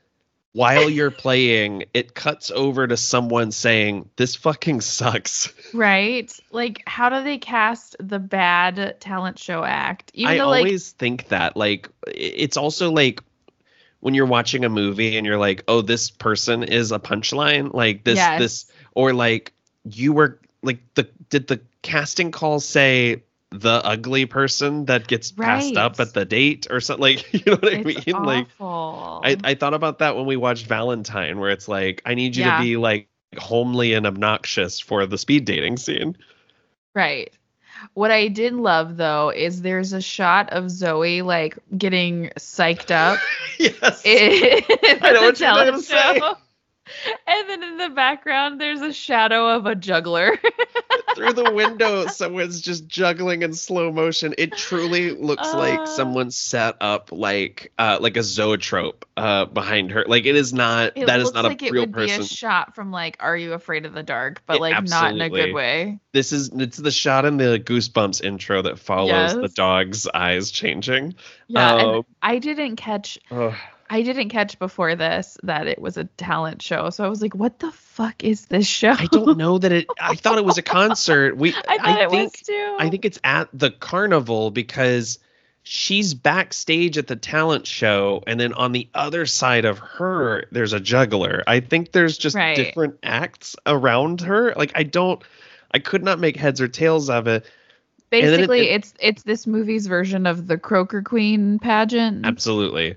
while you're playing, it cuts over to someone saying, "This fucking sucks." Right? Like, how do they cast the bad talent show act? Even I though, like, always think that. Like, i- it's also like when you're watching a movie and you're like, "Oh, this person is a punchline." Like this, this, yes, or like you were like the did the casting call say the ugly person that gets passed right. up at the date or something? Like, you know what I It's mean? Like, awful. I, I thought about that when we watched Valentine, where it's like, I need you to Yeah, be like homely and obnoxious for the speed dating scene. right. What I did love though is there's a shot of Zoe like getting psyched up Yes. in I know the what you're gonna talent say. show. And then in the background there's a shadow of a juggler. Through the window, someone's just juggling in slow motion. It truly looks like Uh, someone set up like uh like a zoetrope uh behind her. Like it is not it that is looks not a like it real would be a person. shot from like Are You Afraid of the Dark, but It- like not in a good absolutely. way. This is it's the shot in the Goosebumps intro that follows the Yes. dog's eyes changing. Yeah, and Um, I didn't catch ugh. I didn't catch before this that it was a talent show. So I was like, what the fuck is this show? I don't know that it. I thought it was a concert. We. I thought it think. was too. I think it's at the carnival because she's backstage at the talent show, and then on the other side of her, there's a juggler. I think there's just Right. different acts around her. Like I don't. I could not make heads or tails of it. and then it- Basically, it- it's it's this movie's version of the Croaker Queen pageant. Absolutely.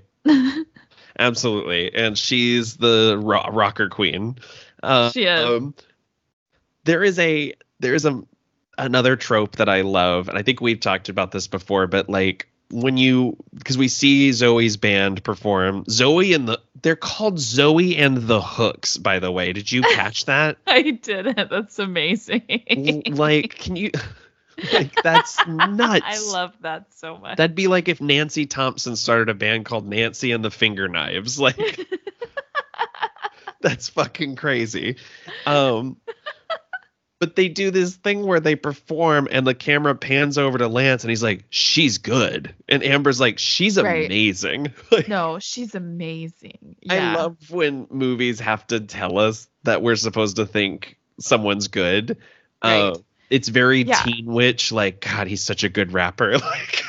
Absolutely. And she's the ro- rocker queen. Uh, She is. Um, there is a there is a another trope that I love, and I think we've talked about this before, but like when you because we see Zoe's band perform, Zoe and the they're called Zoe and the Hooks, by the way. Did you catch that? I did it. That's amazing. L- like, can you like that's nuts. I love that so much. That'd be like if Nancy Thompson started a band called Nancy and the Finger Knives. Like that's fucking crazy. Um but they do this thing where they perform and the camera pans over to Lance and he's like, "She's good." And Amber's like, "She's Right. amazing." Like, No, she's amazing. I Yeah. love when movies have to tell us that we're supposed to think someone's good. Uh, Right. it's very Yeah. Teen Witch, like, God, he's such a good rapper. Like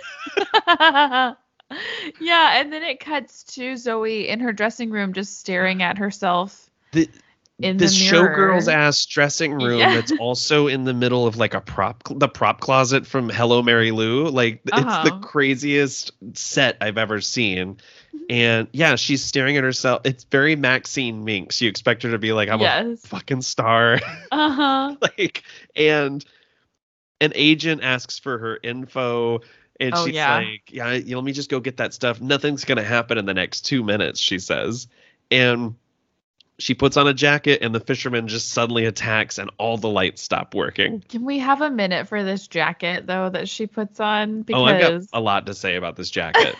Yeah, and then it cuts to Zoe in her dressing room just staring at herself the, in this the mirror. showgirl's ass dressing room Yeah. that's also in the middle of like a prop the prop closet from Hello Mary Lou. Like Uh-huh. it's the craziest set I've ever seen. And yeah, she's staring at herself. It's very Maxine Minx. You expect her to be like, "I'm a Yes. fucking star." Uh-huh. Like, and an agent asks for her info and Oh, she's yeah. like, "Yeah, you- let me just go get that stuff. Nothing's gonna happen in the next two minutes," she says. And she puts on a jacket and the fisherman just suddenly attacks and all the lights stop working. Can we have a minute for this jacket though that she puts on? Oh, I've got Because a lot to say about this jacket.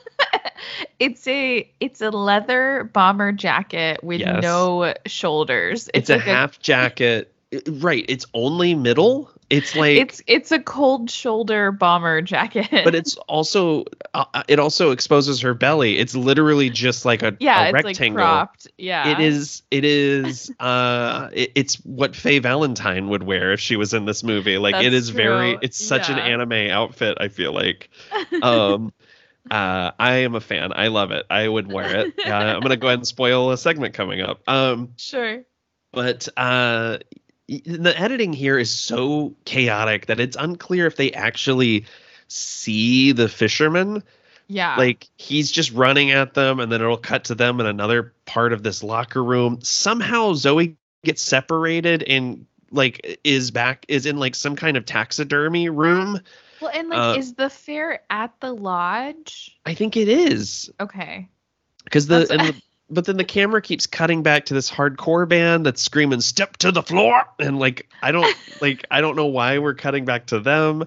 it's a it's a leather bomber jacket with Yes. no shoulders. It's, a like half jacket. Right. It's only middle. It's like it's it's a cold shoulder bomber jacket. but it's also uh, it also exposes her belly. It's literally just like a, yeah, a it's like rectangle. cropped. Yeah. It is. It is. Uh, it, it's what Faye Valentine would wear if she was in this movie. Like it That's is very. true. It's such an Yeah. anime outfit. I feel like. Um, uh, I am a fan. I love it. I would wear it. Uh, I'm gonna go ahead and spoil a segment coming up. Um, Sure. but uh, y- the editing here is so chaotic that it's unclear if they actually see the fisherman. Yeah. Like he's just running at them and then it'll cut to them in another part of this locker room. Somehow Zoe gets separated and like is back is in like some kind of taxidermy room. well, and like, uh, is the fair at the lodge? I think it is Okay. because the, That's- and the but then the camera keeps cutting back to this hardcore band that's screaming "Step to the floor" and like I don't like I don't know why we're cutting back to them.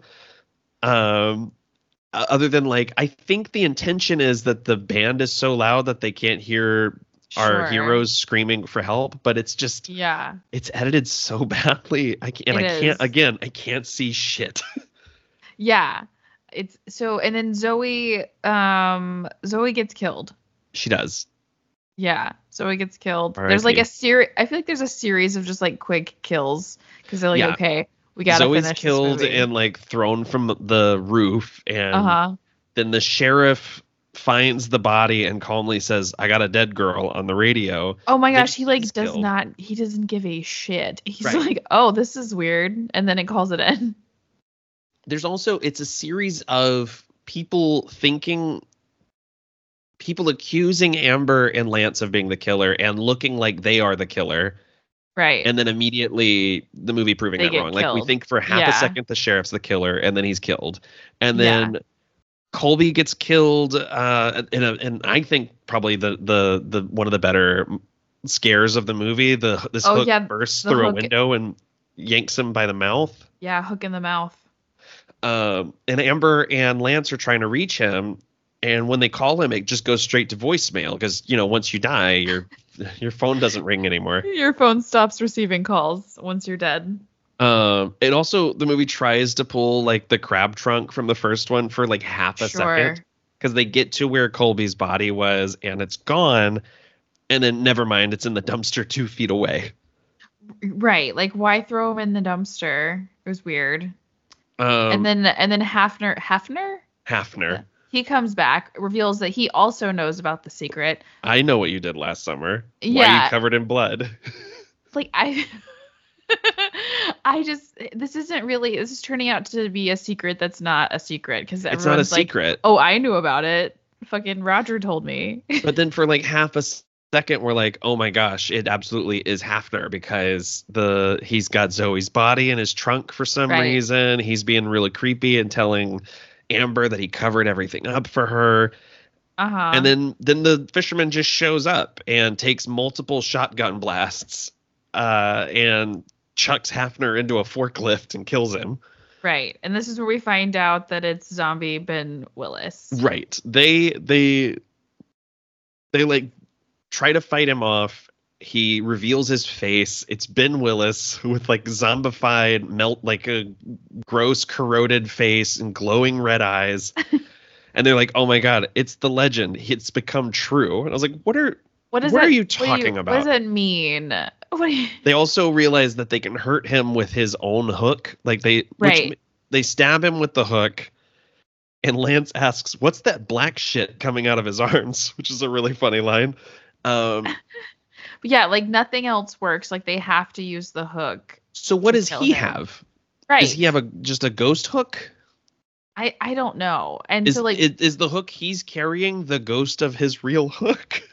Um uh, other than like I think the intention is that the band is so loud that they can't hear our Sure. heroes screaming for help, but it's just Yeah. it's edited so badly. I can't, and It I can't is. again. I can't see shit. Yeah. It's so and then Zoe um Zoe gets killed. She does. Yeah. Zoe gets killed. R I P. There's like a series. I feel like there's a series of just like quick kills because they're like, Yeah. okay, we gotta Zoe's finish killed this movie. and like thrown from the roof, and Uh huh. then the sheriff finds the body and calmly says, "I got a dead girl" on the radio. Oh my Then gosh, he like he's does killed. not. He doesn't give a shit. He's Right. like, oh, this is weird, and then it calls it in. There's also, it's a series of people thinking, people accusing Amber and Lance of being the killer and looking like they are the killer. Right. And then immediately the movie proving They that get wrong. Like we killed. think for half Yeah. a second the sheriff's the killer, and then he's killed. And Yeah. then Colby gets killed. Uh, in a, and I think probably the the the one of the better scares of the movie. The this Oh, hook yeah, bursts the through hook- a window and yanks him by the mouth. Yeah, hook in the mouth. Um, and Amber and Lance are trying to reach him, and when they call him, it just goes straight to voicemail because you know once you die, your your phone doesn't ring anymore. Your phone stops receiving calls once you're dead. Um, it also the movie tries to pull like the crab trunk from the first one for like half a Sure. second because they get to where Colby's body was and it's gone, and then never mind, it's in the dumpster two feet away. Right. Like, why throw him in the dumpster? It was weird. Um, and then and then Hafner Hafner Hafner, he comes back, reveals that he also knows about the secret. I know what you did last summer. Why are Yeah. you covered in blood? Like I I just this isn't really this is turning out to be a secret that's not a secret because It's not a everyone's like, secret. oh, I knew about it. Fucking Roger told me. But then for like half a second, we're like, oh my gosh, it absolutely is Hafner because the he's got Zoe's body in his trunk for some Right. reason. He's being really creepy and telling Amber that he covered everything up for her. Uh-huh. And then then the fisherman just shows up and takes multiple shotgun blasts uh, and chucks Hafner into a forklift and kills him. Right. And this is where we find out that it's zombie Ben Willis. Right. They they they like try to fight him off. He reveals his face. It's Ben Willis with like zombified, melt like a gross corroded face and glowing red eyes. And they're like, "Oh my god, it's the legend. It's become true." And I was like, "What are What is what that? are you what do talking What about?" does that mean? What do you, They also realize that they can hurt him with his own hook. Like they Right. which, they stab him with the hook. And Lance asks, "What's that black shit coming out of his arms?" Which is a really funny line. Um, yeah, like nothing else works. Like they have to use the hook. so what To does kill he him. have? Right. Does he have a just a ghost hook? I I don't know. And Is, so like is is the hook he's carrying the ghost of his real hook?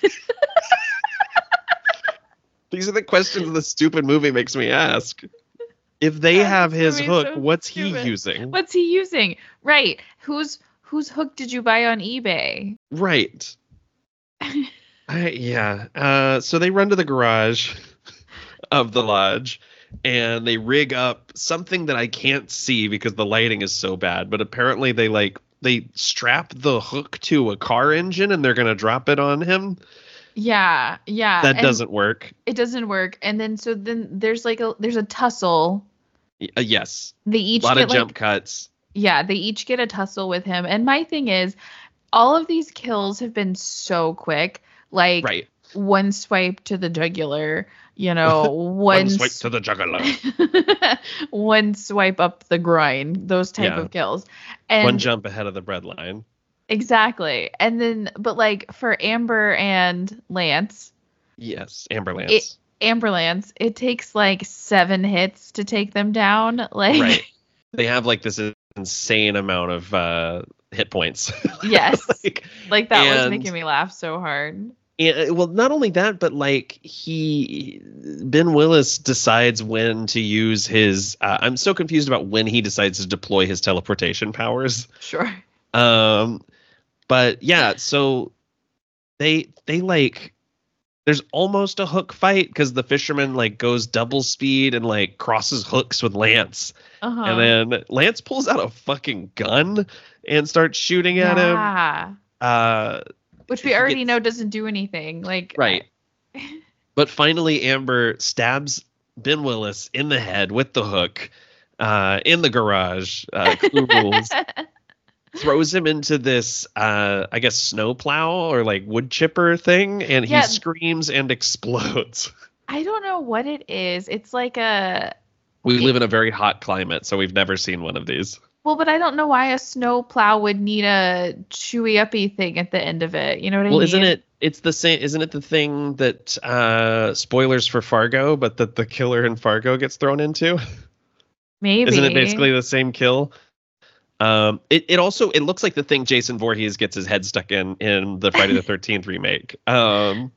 These are the questions the stupid movie makes me ask. If they God, have this his movie's hook, so what's stupid. he using? what's he using? Right. Whose whose hook did you buy on eBay? Right. I, yeah. Uh, so they run to the garage of the lodge and they rig up something that I can't see because the lighting is so bad. But apparently they like they strap the hook to a car engine and they're gonna drop it on him. Yeah, yeah. That and doesn't work. It doesn't work. And then so then there's like a there's a tussle. Y- uh, yes. They A each lot get of like jump cuts. yeah, they each get a tussle with him. And my thing is, all of these kills have been so quick. Like Right. one swipe to the jugular, you know, one, One swipe to the jugular. one swipe up the groin, those type Yeah. of kills. And One jump ahead of the bread line. exactly. And then but like for Amber and Lance, Yes. Amber Lance. It- Amber Lance, it takes like seven hits to take them down. Like Right. They have like this insane amount of uh, hit points. yes. like, Like that was and- making me laugh so hard. and, well, not only that, but like he, Ben Willis decides when to use his. Uh, I'm so confused about when he decides to deploy his teleportation powers. Sure. Um, but yeah, so they they like. There's almost a hook fight because the fisherman like goes double speed and like crosses hooks with Lance. Uh-huh. And then Lance pulls out a fucking gun and starts shooting at him. yeah. Uh, Which we he already gets- know doesn't do anything. Like right. But finally, Amber stabs Ben Willis in the head with the hook uh, in the garage. Uh, cool rules. throws him into this, uh, I guess, snowplow or like wood chipper thing, and Yeah. he screams and explodes. I don't know what it is. It's like a We it, live in a very hot climate, so we've never seen one of these. well, but I don't know why a snow plow would need a chewy uppy thing at the end of it. You know what I Well, mean? isn't it? It's the same. Isn't it the thing that uh, spoilers for Fargo, but that the killer in Fargo gets thrown into? Maybe. Isn't it basically the same kill? Um, it, it also it looks like the thing Jason Voorhees gets his head stuck in in the Friday the thirteenth remake. Um,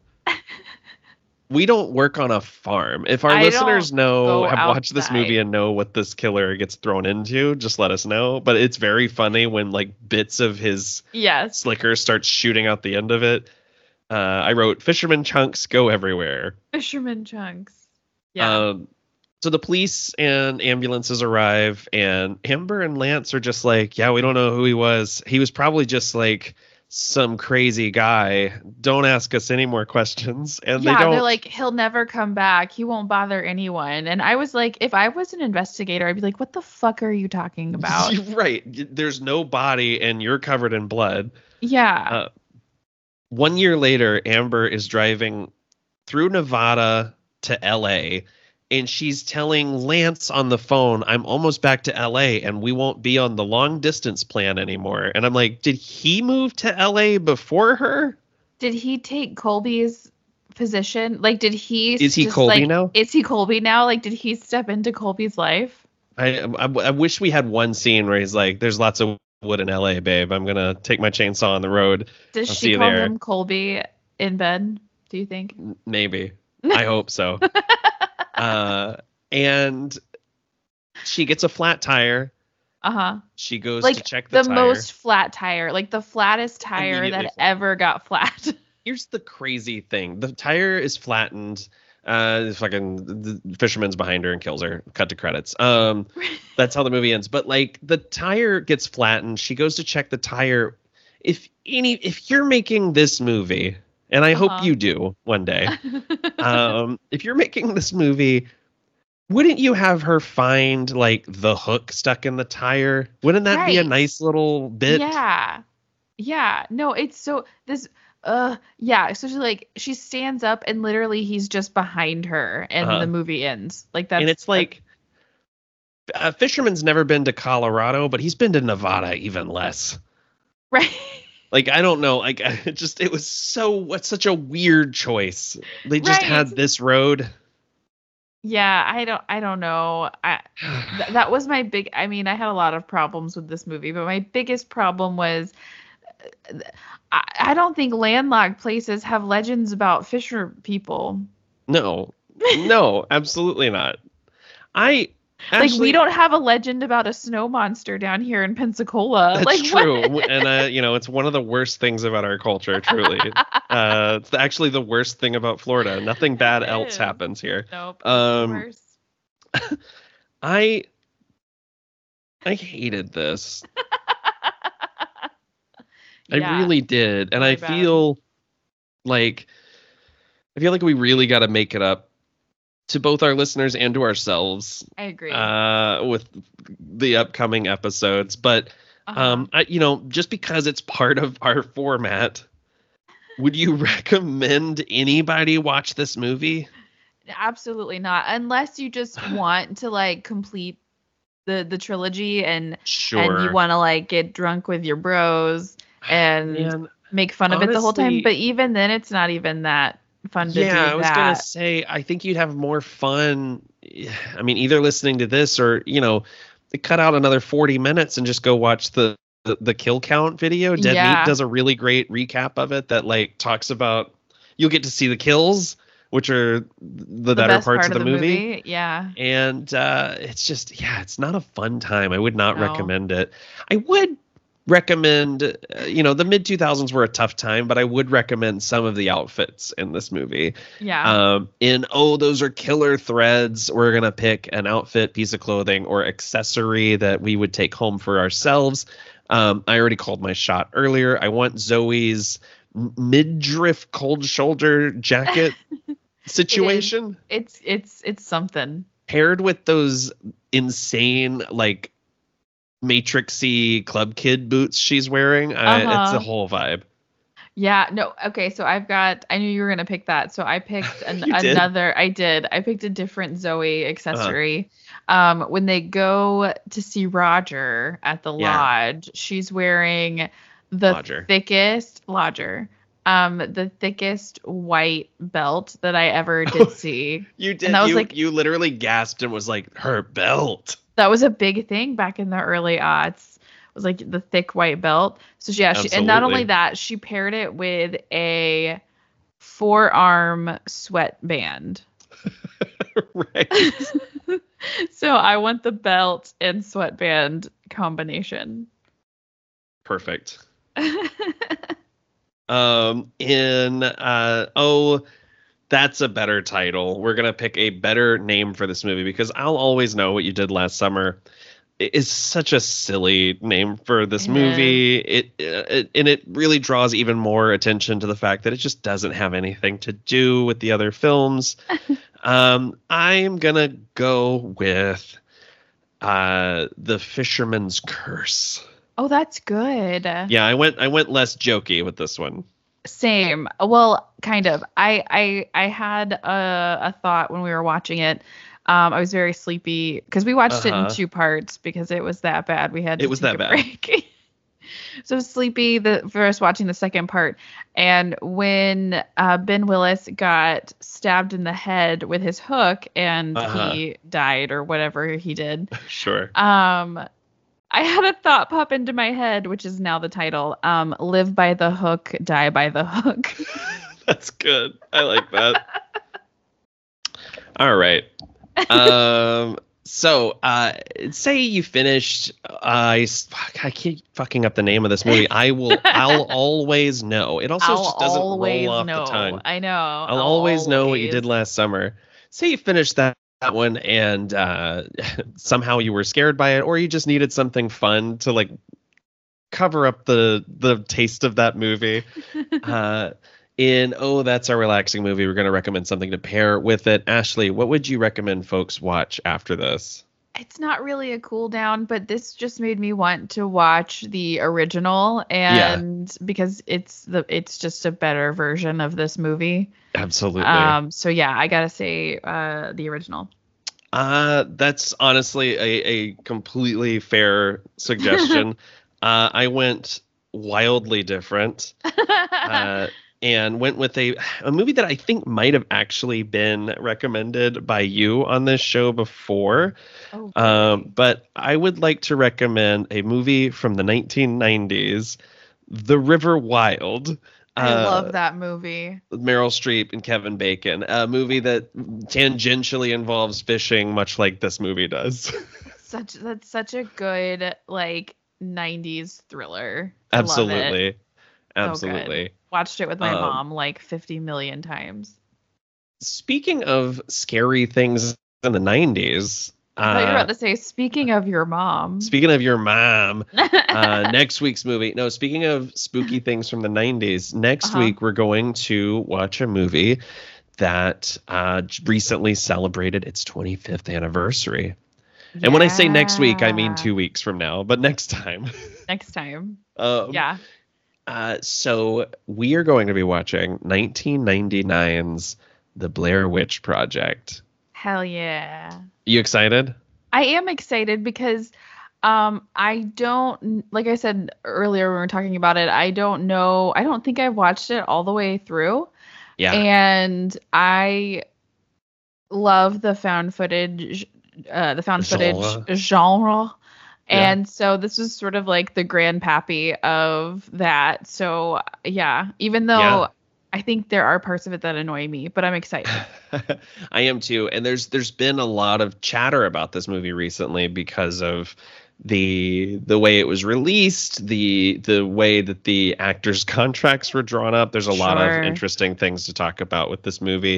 we don't work on a farm. If our I listeners don't know, go have watched this outside. movie and know what this killer gets thrown into, just let us know. But it's very funny when like bits of his Yes. slicker starts shooting out the end of it. Uh, I wrote fisherman chunks go everywhere. Fisherman chunks. Yeah. Um, so the police and ambulances arrive, and Amber and Lance are just like, yeah, we don't know who he was. He was probably just like some crazy guy. Don't ask us any more questions. And yeah, they don't. they're like, he'll never come back. He won't bother anyone. And I was like, if I was an investigator, I'd be like, what the fuck are you talking about? Right. There's no body, and you're covered in blood. Yeah. Uh, one year later, Amber is driving through Nevada to L A, and she's telling Lance on the phone, I'm almost back to L A and we won't be on the long distance plan anymore. And I'm like, did he move to L A before her? Did he take Colby's position? Like, did he? Is he just, Colby like, now? Is he Colby now? Like, did he step into Colby's life? I, I I wish we had one scene where he's like, there's lots of wood in L A, babe. I'm going to take my chainsaw on the road. Does I'll see she you call there. him Colby in bed? Do you think? Maybe. I hope so. Uh, and she gets a flat tire. Uh huh. She goes Like to check the, the tire. most flat tire, like the flattest tire Immediately that flat. ever got flat. Here's the crazy thing: the tire is flattened. Uh, fucking the fisherman's behind her and kills her. Cut to credits. Um, that's how the movie ends. But like the tire gets flattened. She goes to check the tire. If any, if you're making this movie, and I Uh-huh. hope you do one day, um, if you're making this movie, wouldn't you have her find like the hook stuck in the tire? Wouldn't that be a Right. nice little bit? Yeah. Yeah. No, it's so this uh yeah, so she like she stands up and literally he's just behind her and Uh-huh. the movie ends. Like that's And it's like a fisherman's never been to Colorado, but he's been to Nevada even less. right. Like I don't know, like it just it was so what's such a weird choice. They just Right. had this road. Yeah, I don't I don't know. I th- that was my big I mean, I had a lot of problems with this movie, but my biggest problem was uh, I, I don't think landlocked places have legends about fisher people. No, no, absolutely not. I Like actually, we don't have a legend about a snow monster down here in Pensacola. That's like true, what? and uh, you know, it's one of the worst things about our culture. Truly, uh, it's actually the worst thing about Florida. Nothing bad It else is. happens here. Nope. Um, Worse. I, I hated this. I Yeah. really did, and Really I bad. feel like I feel like we really got to make it up to both our listeners and to ourselves I agree. uh, with the upcoming episodes. But Uh-huh. um, I, you know, just because it's part of our format, would you recommend anybody watch this movie? Absolutely not, unless you just want to like complete the the trilogy and Sure. and you want to like get drunk with your bros and Man, make fun of it the whole time. honestly- But even then, it's not even that fun to yeah, do I was that. gonna say I think you'd have more fun. I mean, either listening to this or you know, cut out another forty minutes and just go watch the the, the kill count video. Dead Yeah. Meat does a really great recap of it that like talks about you'll get to see the kills, which are the, the better best parts part of the, movie. Yeah. And uh, it's just yeah, it's not a fun time. I would not No. recommend it. I would recommend uh, you know the mid two thousands were a tough time, but I would recommend some of the outfits in this movie. Yeah. Um, in oh, those are killer threads. We're gonna pick an outfit, piece of clothing, or accessory that we would take home for ourselves. Um, I already called my shot earlier. I want Zoe's m- midriff cold shoulder jacket situation it's it's it's something. paired with those insane like matrixy club kid boots she's wearing. I, Uh-huh. it's a whole vibe. Yeah, no, okay, so I've got, I knew you were going to pick that. So I picked an, You did? another, I did. I picked a different Zoe Uh-huh. accessory. Um, when they go to see Roger at the Yeah. lodge, she's wearing the Lodger. thickest, Lodger, um, the thickest white belt that I ever did see. You did. And that was you, like- you literally gasped and was like, her belt. That was a big thing back in the early aughts. Was like the thick white belt. So yeah, she, and not Absolutely. only that, she paired it with a forearm sweatband. Right. So I want the belt and sweatband combination. Perfect. Um, in uh oh, that's a better title. We're gonna pick a better name for this movie because I'll Always Know What You Did Last Summer is such a silly name for this It movie. It, it and it really draws even more attention to the fact that it just doesn't have anything to do with the other films. um, I'm gonna go with uh The Fisherman's Curse. Oh, that's good. Yeah, I went I went less jokey with this one. Same. Well, kind of. I I I had a, a thought when we were watching it. Um, I was very sleepy because we watched it Uh-huh. in two parts because it was that bad. We had to It was take that a bad. break. So I was sleepy the first watching the second part, and when uh, Ben Willis got stabbed in the head with his hook and Uh-huh. he died or whatever he did, Sure. um, I had a thought pop into my head, which is now the title. Um, Live by the hook, die by the hook. That's good. I like that. All right. Um. So, uh, say you finished. Uh, I s- fuck, I keep fucking up the name of this movie. I will. I'll always know. It also I'll just doesn't always roll off know. the tongue. I know. I'll, always know what you did last summer. Say you finished that, that one and uh, somehow you were scared by it, or you just needed something fun to like cover up the the taste of that movie. uh, in Oh, That's a Relaxing Movie, we're going to recommend something to pair with it. Ashley, what would you recommend folks watch after this? It's not really a cool down, but this just made me want to watch the original, and because it's the it's just a better version of this movie. Absolutely. Um. So yeah, I gotta say, uh, the original. Uh, that's honestly a, a completely fair suggestion. uh, I went wildly different. Uh, and went with a a movie that I think might have actually been recommended by you on this show before. Oh, Um, but I would like to recommend a movie from the nineteen nineties, The River Wild. I uh, love that movie. with Meryl Streep and Kevin Bacon, a movie that tangentially involves fishing, much like this movie does. Such that's such a good like nineties thriller. I love it. Absolutely. So Absolutely. good. Watched it with my Um, mom like fifty million times. Speaking of scary things in the nineties, I thought you were uh, about to say, speaking of your mom. speaking of your mom, uh, next week's movie. No, speaking of spooky things from the nineties, next Uh-huh. week we're going to watch a movie that uh, recently celebrated its twenty-fifth anniversary. And when I say next week, I mean Yeah. two weeks from now, but next time. Next time. um, Yeah. Uh, so we are going to be watching nineteen ninety-nine's The Blair Witch Project. Hell yeah. You excited? I am excited because um I don't, like I said earlier when we were talking about it, I don't know, I don't think I've watched it all the way through. Yeah. And I love the found footage uh the found footage Genre. genre. Yeah. And so this is sort of like the grandpappy of that. So yeah, even though Yeah. I think there are parts of it that annoy me, but I'm excited. I am too. And there's there's been a lot of chatter about this movie recently because of the the way it was released, the the way that the actors' contracts were drawn up. There's a lot Sure. of interesting things to talk about with this movie.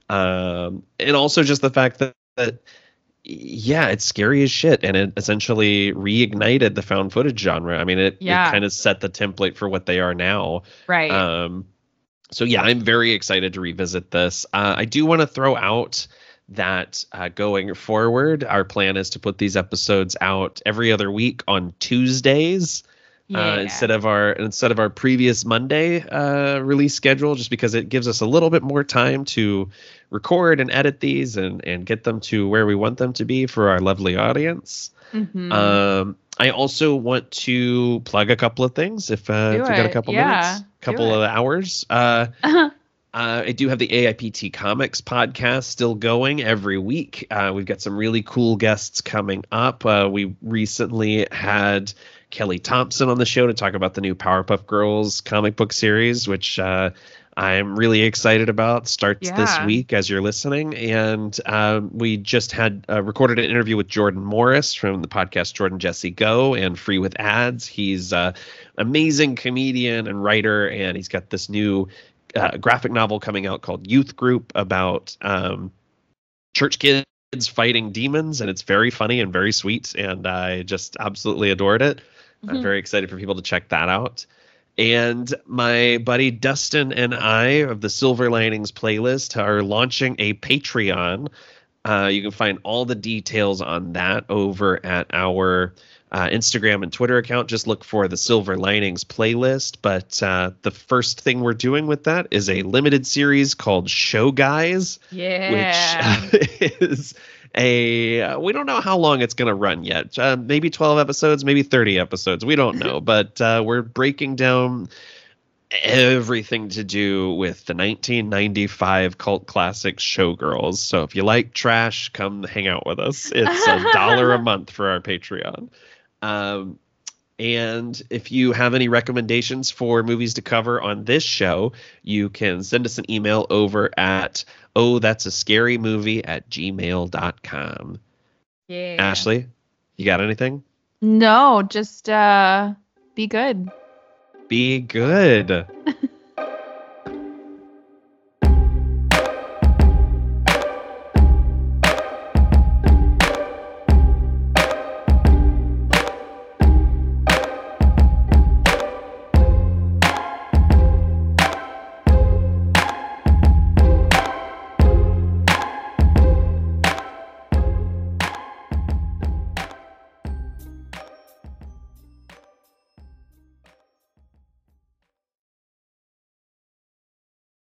Um, and also just the fact that, that yeah, it's scary as shit, and it essentially reignited the found footage genre. I mean, it, Yeah. it kind of set the template for what they are now. Right. Um, so yeah, I'm very excited to revisit this. Uh, I do want to throw out that uh, going forward, our plan is to put these episodes out every other week on Tuesdays. Yeah. Uh, instead of our instead of our previous Monday uh, release schedule, just because it gives us a little bit more time to record and edit these and and get them to where we want them to be for our lovely audience. Mm-hmm. Um, I also want to plug a couple of things if, uh, if we got a couple yeah, minutes, couple of hours. Uh, uh, I do have the A I P T Comics podcast still going every week. Uh, we've got some really cool guests coming up. Uh, we recently had Kelly Thompson on the show to talk about the new Powerpuff Girls comic book series, which uh, I'm really excited about. Starts yeah. this week as you're listening. And um, we just had uh, recorded an interview with Jordan Morris from the podcast Jordan Jesse Go and Free with Ads. He's an amazing comedian and writer, and he's got this new uh, graphic novel coming out called Youth Group about um, church kids fighting demons, and it's very funny and very sweet, and I just absolutely adored it. Mm-hmm. I'm very excited for people to check that out. And my buddy Dustin and I of the Silver Linings playlist are launching a Patreon. Uh, you can find all the details on that over at our uh, Instagram and Twitter account. Just look for the Silver Linings playlist. But uh, the first thing we're doing with that is a limited series called Show Guys. Yeah. Which is a uh, we don't know how long it's going to run yet. Uh, maybe twelve episodes, maybe thirty episodes. We don't know. But uh, we're breaking down everything to do with the nineteen ninety-five cult classic Showgirls. So if you like trash, come hang out with us. It's a dollar a month for our Patreon. Um, and if you have any recommendations for movies to cover on this show, you can send us an email over at oh that's a scary movie at gmail dot com. Yeah. Ashley, you got anything? No, just uh, be good. Be good.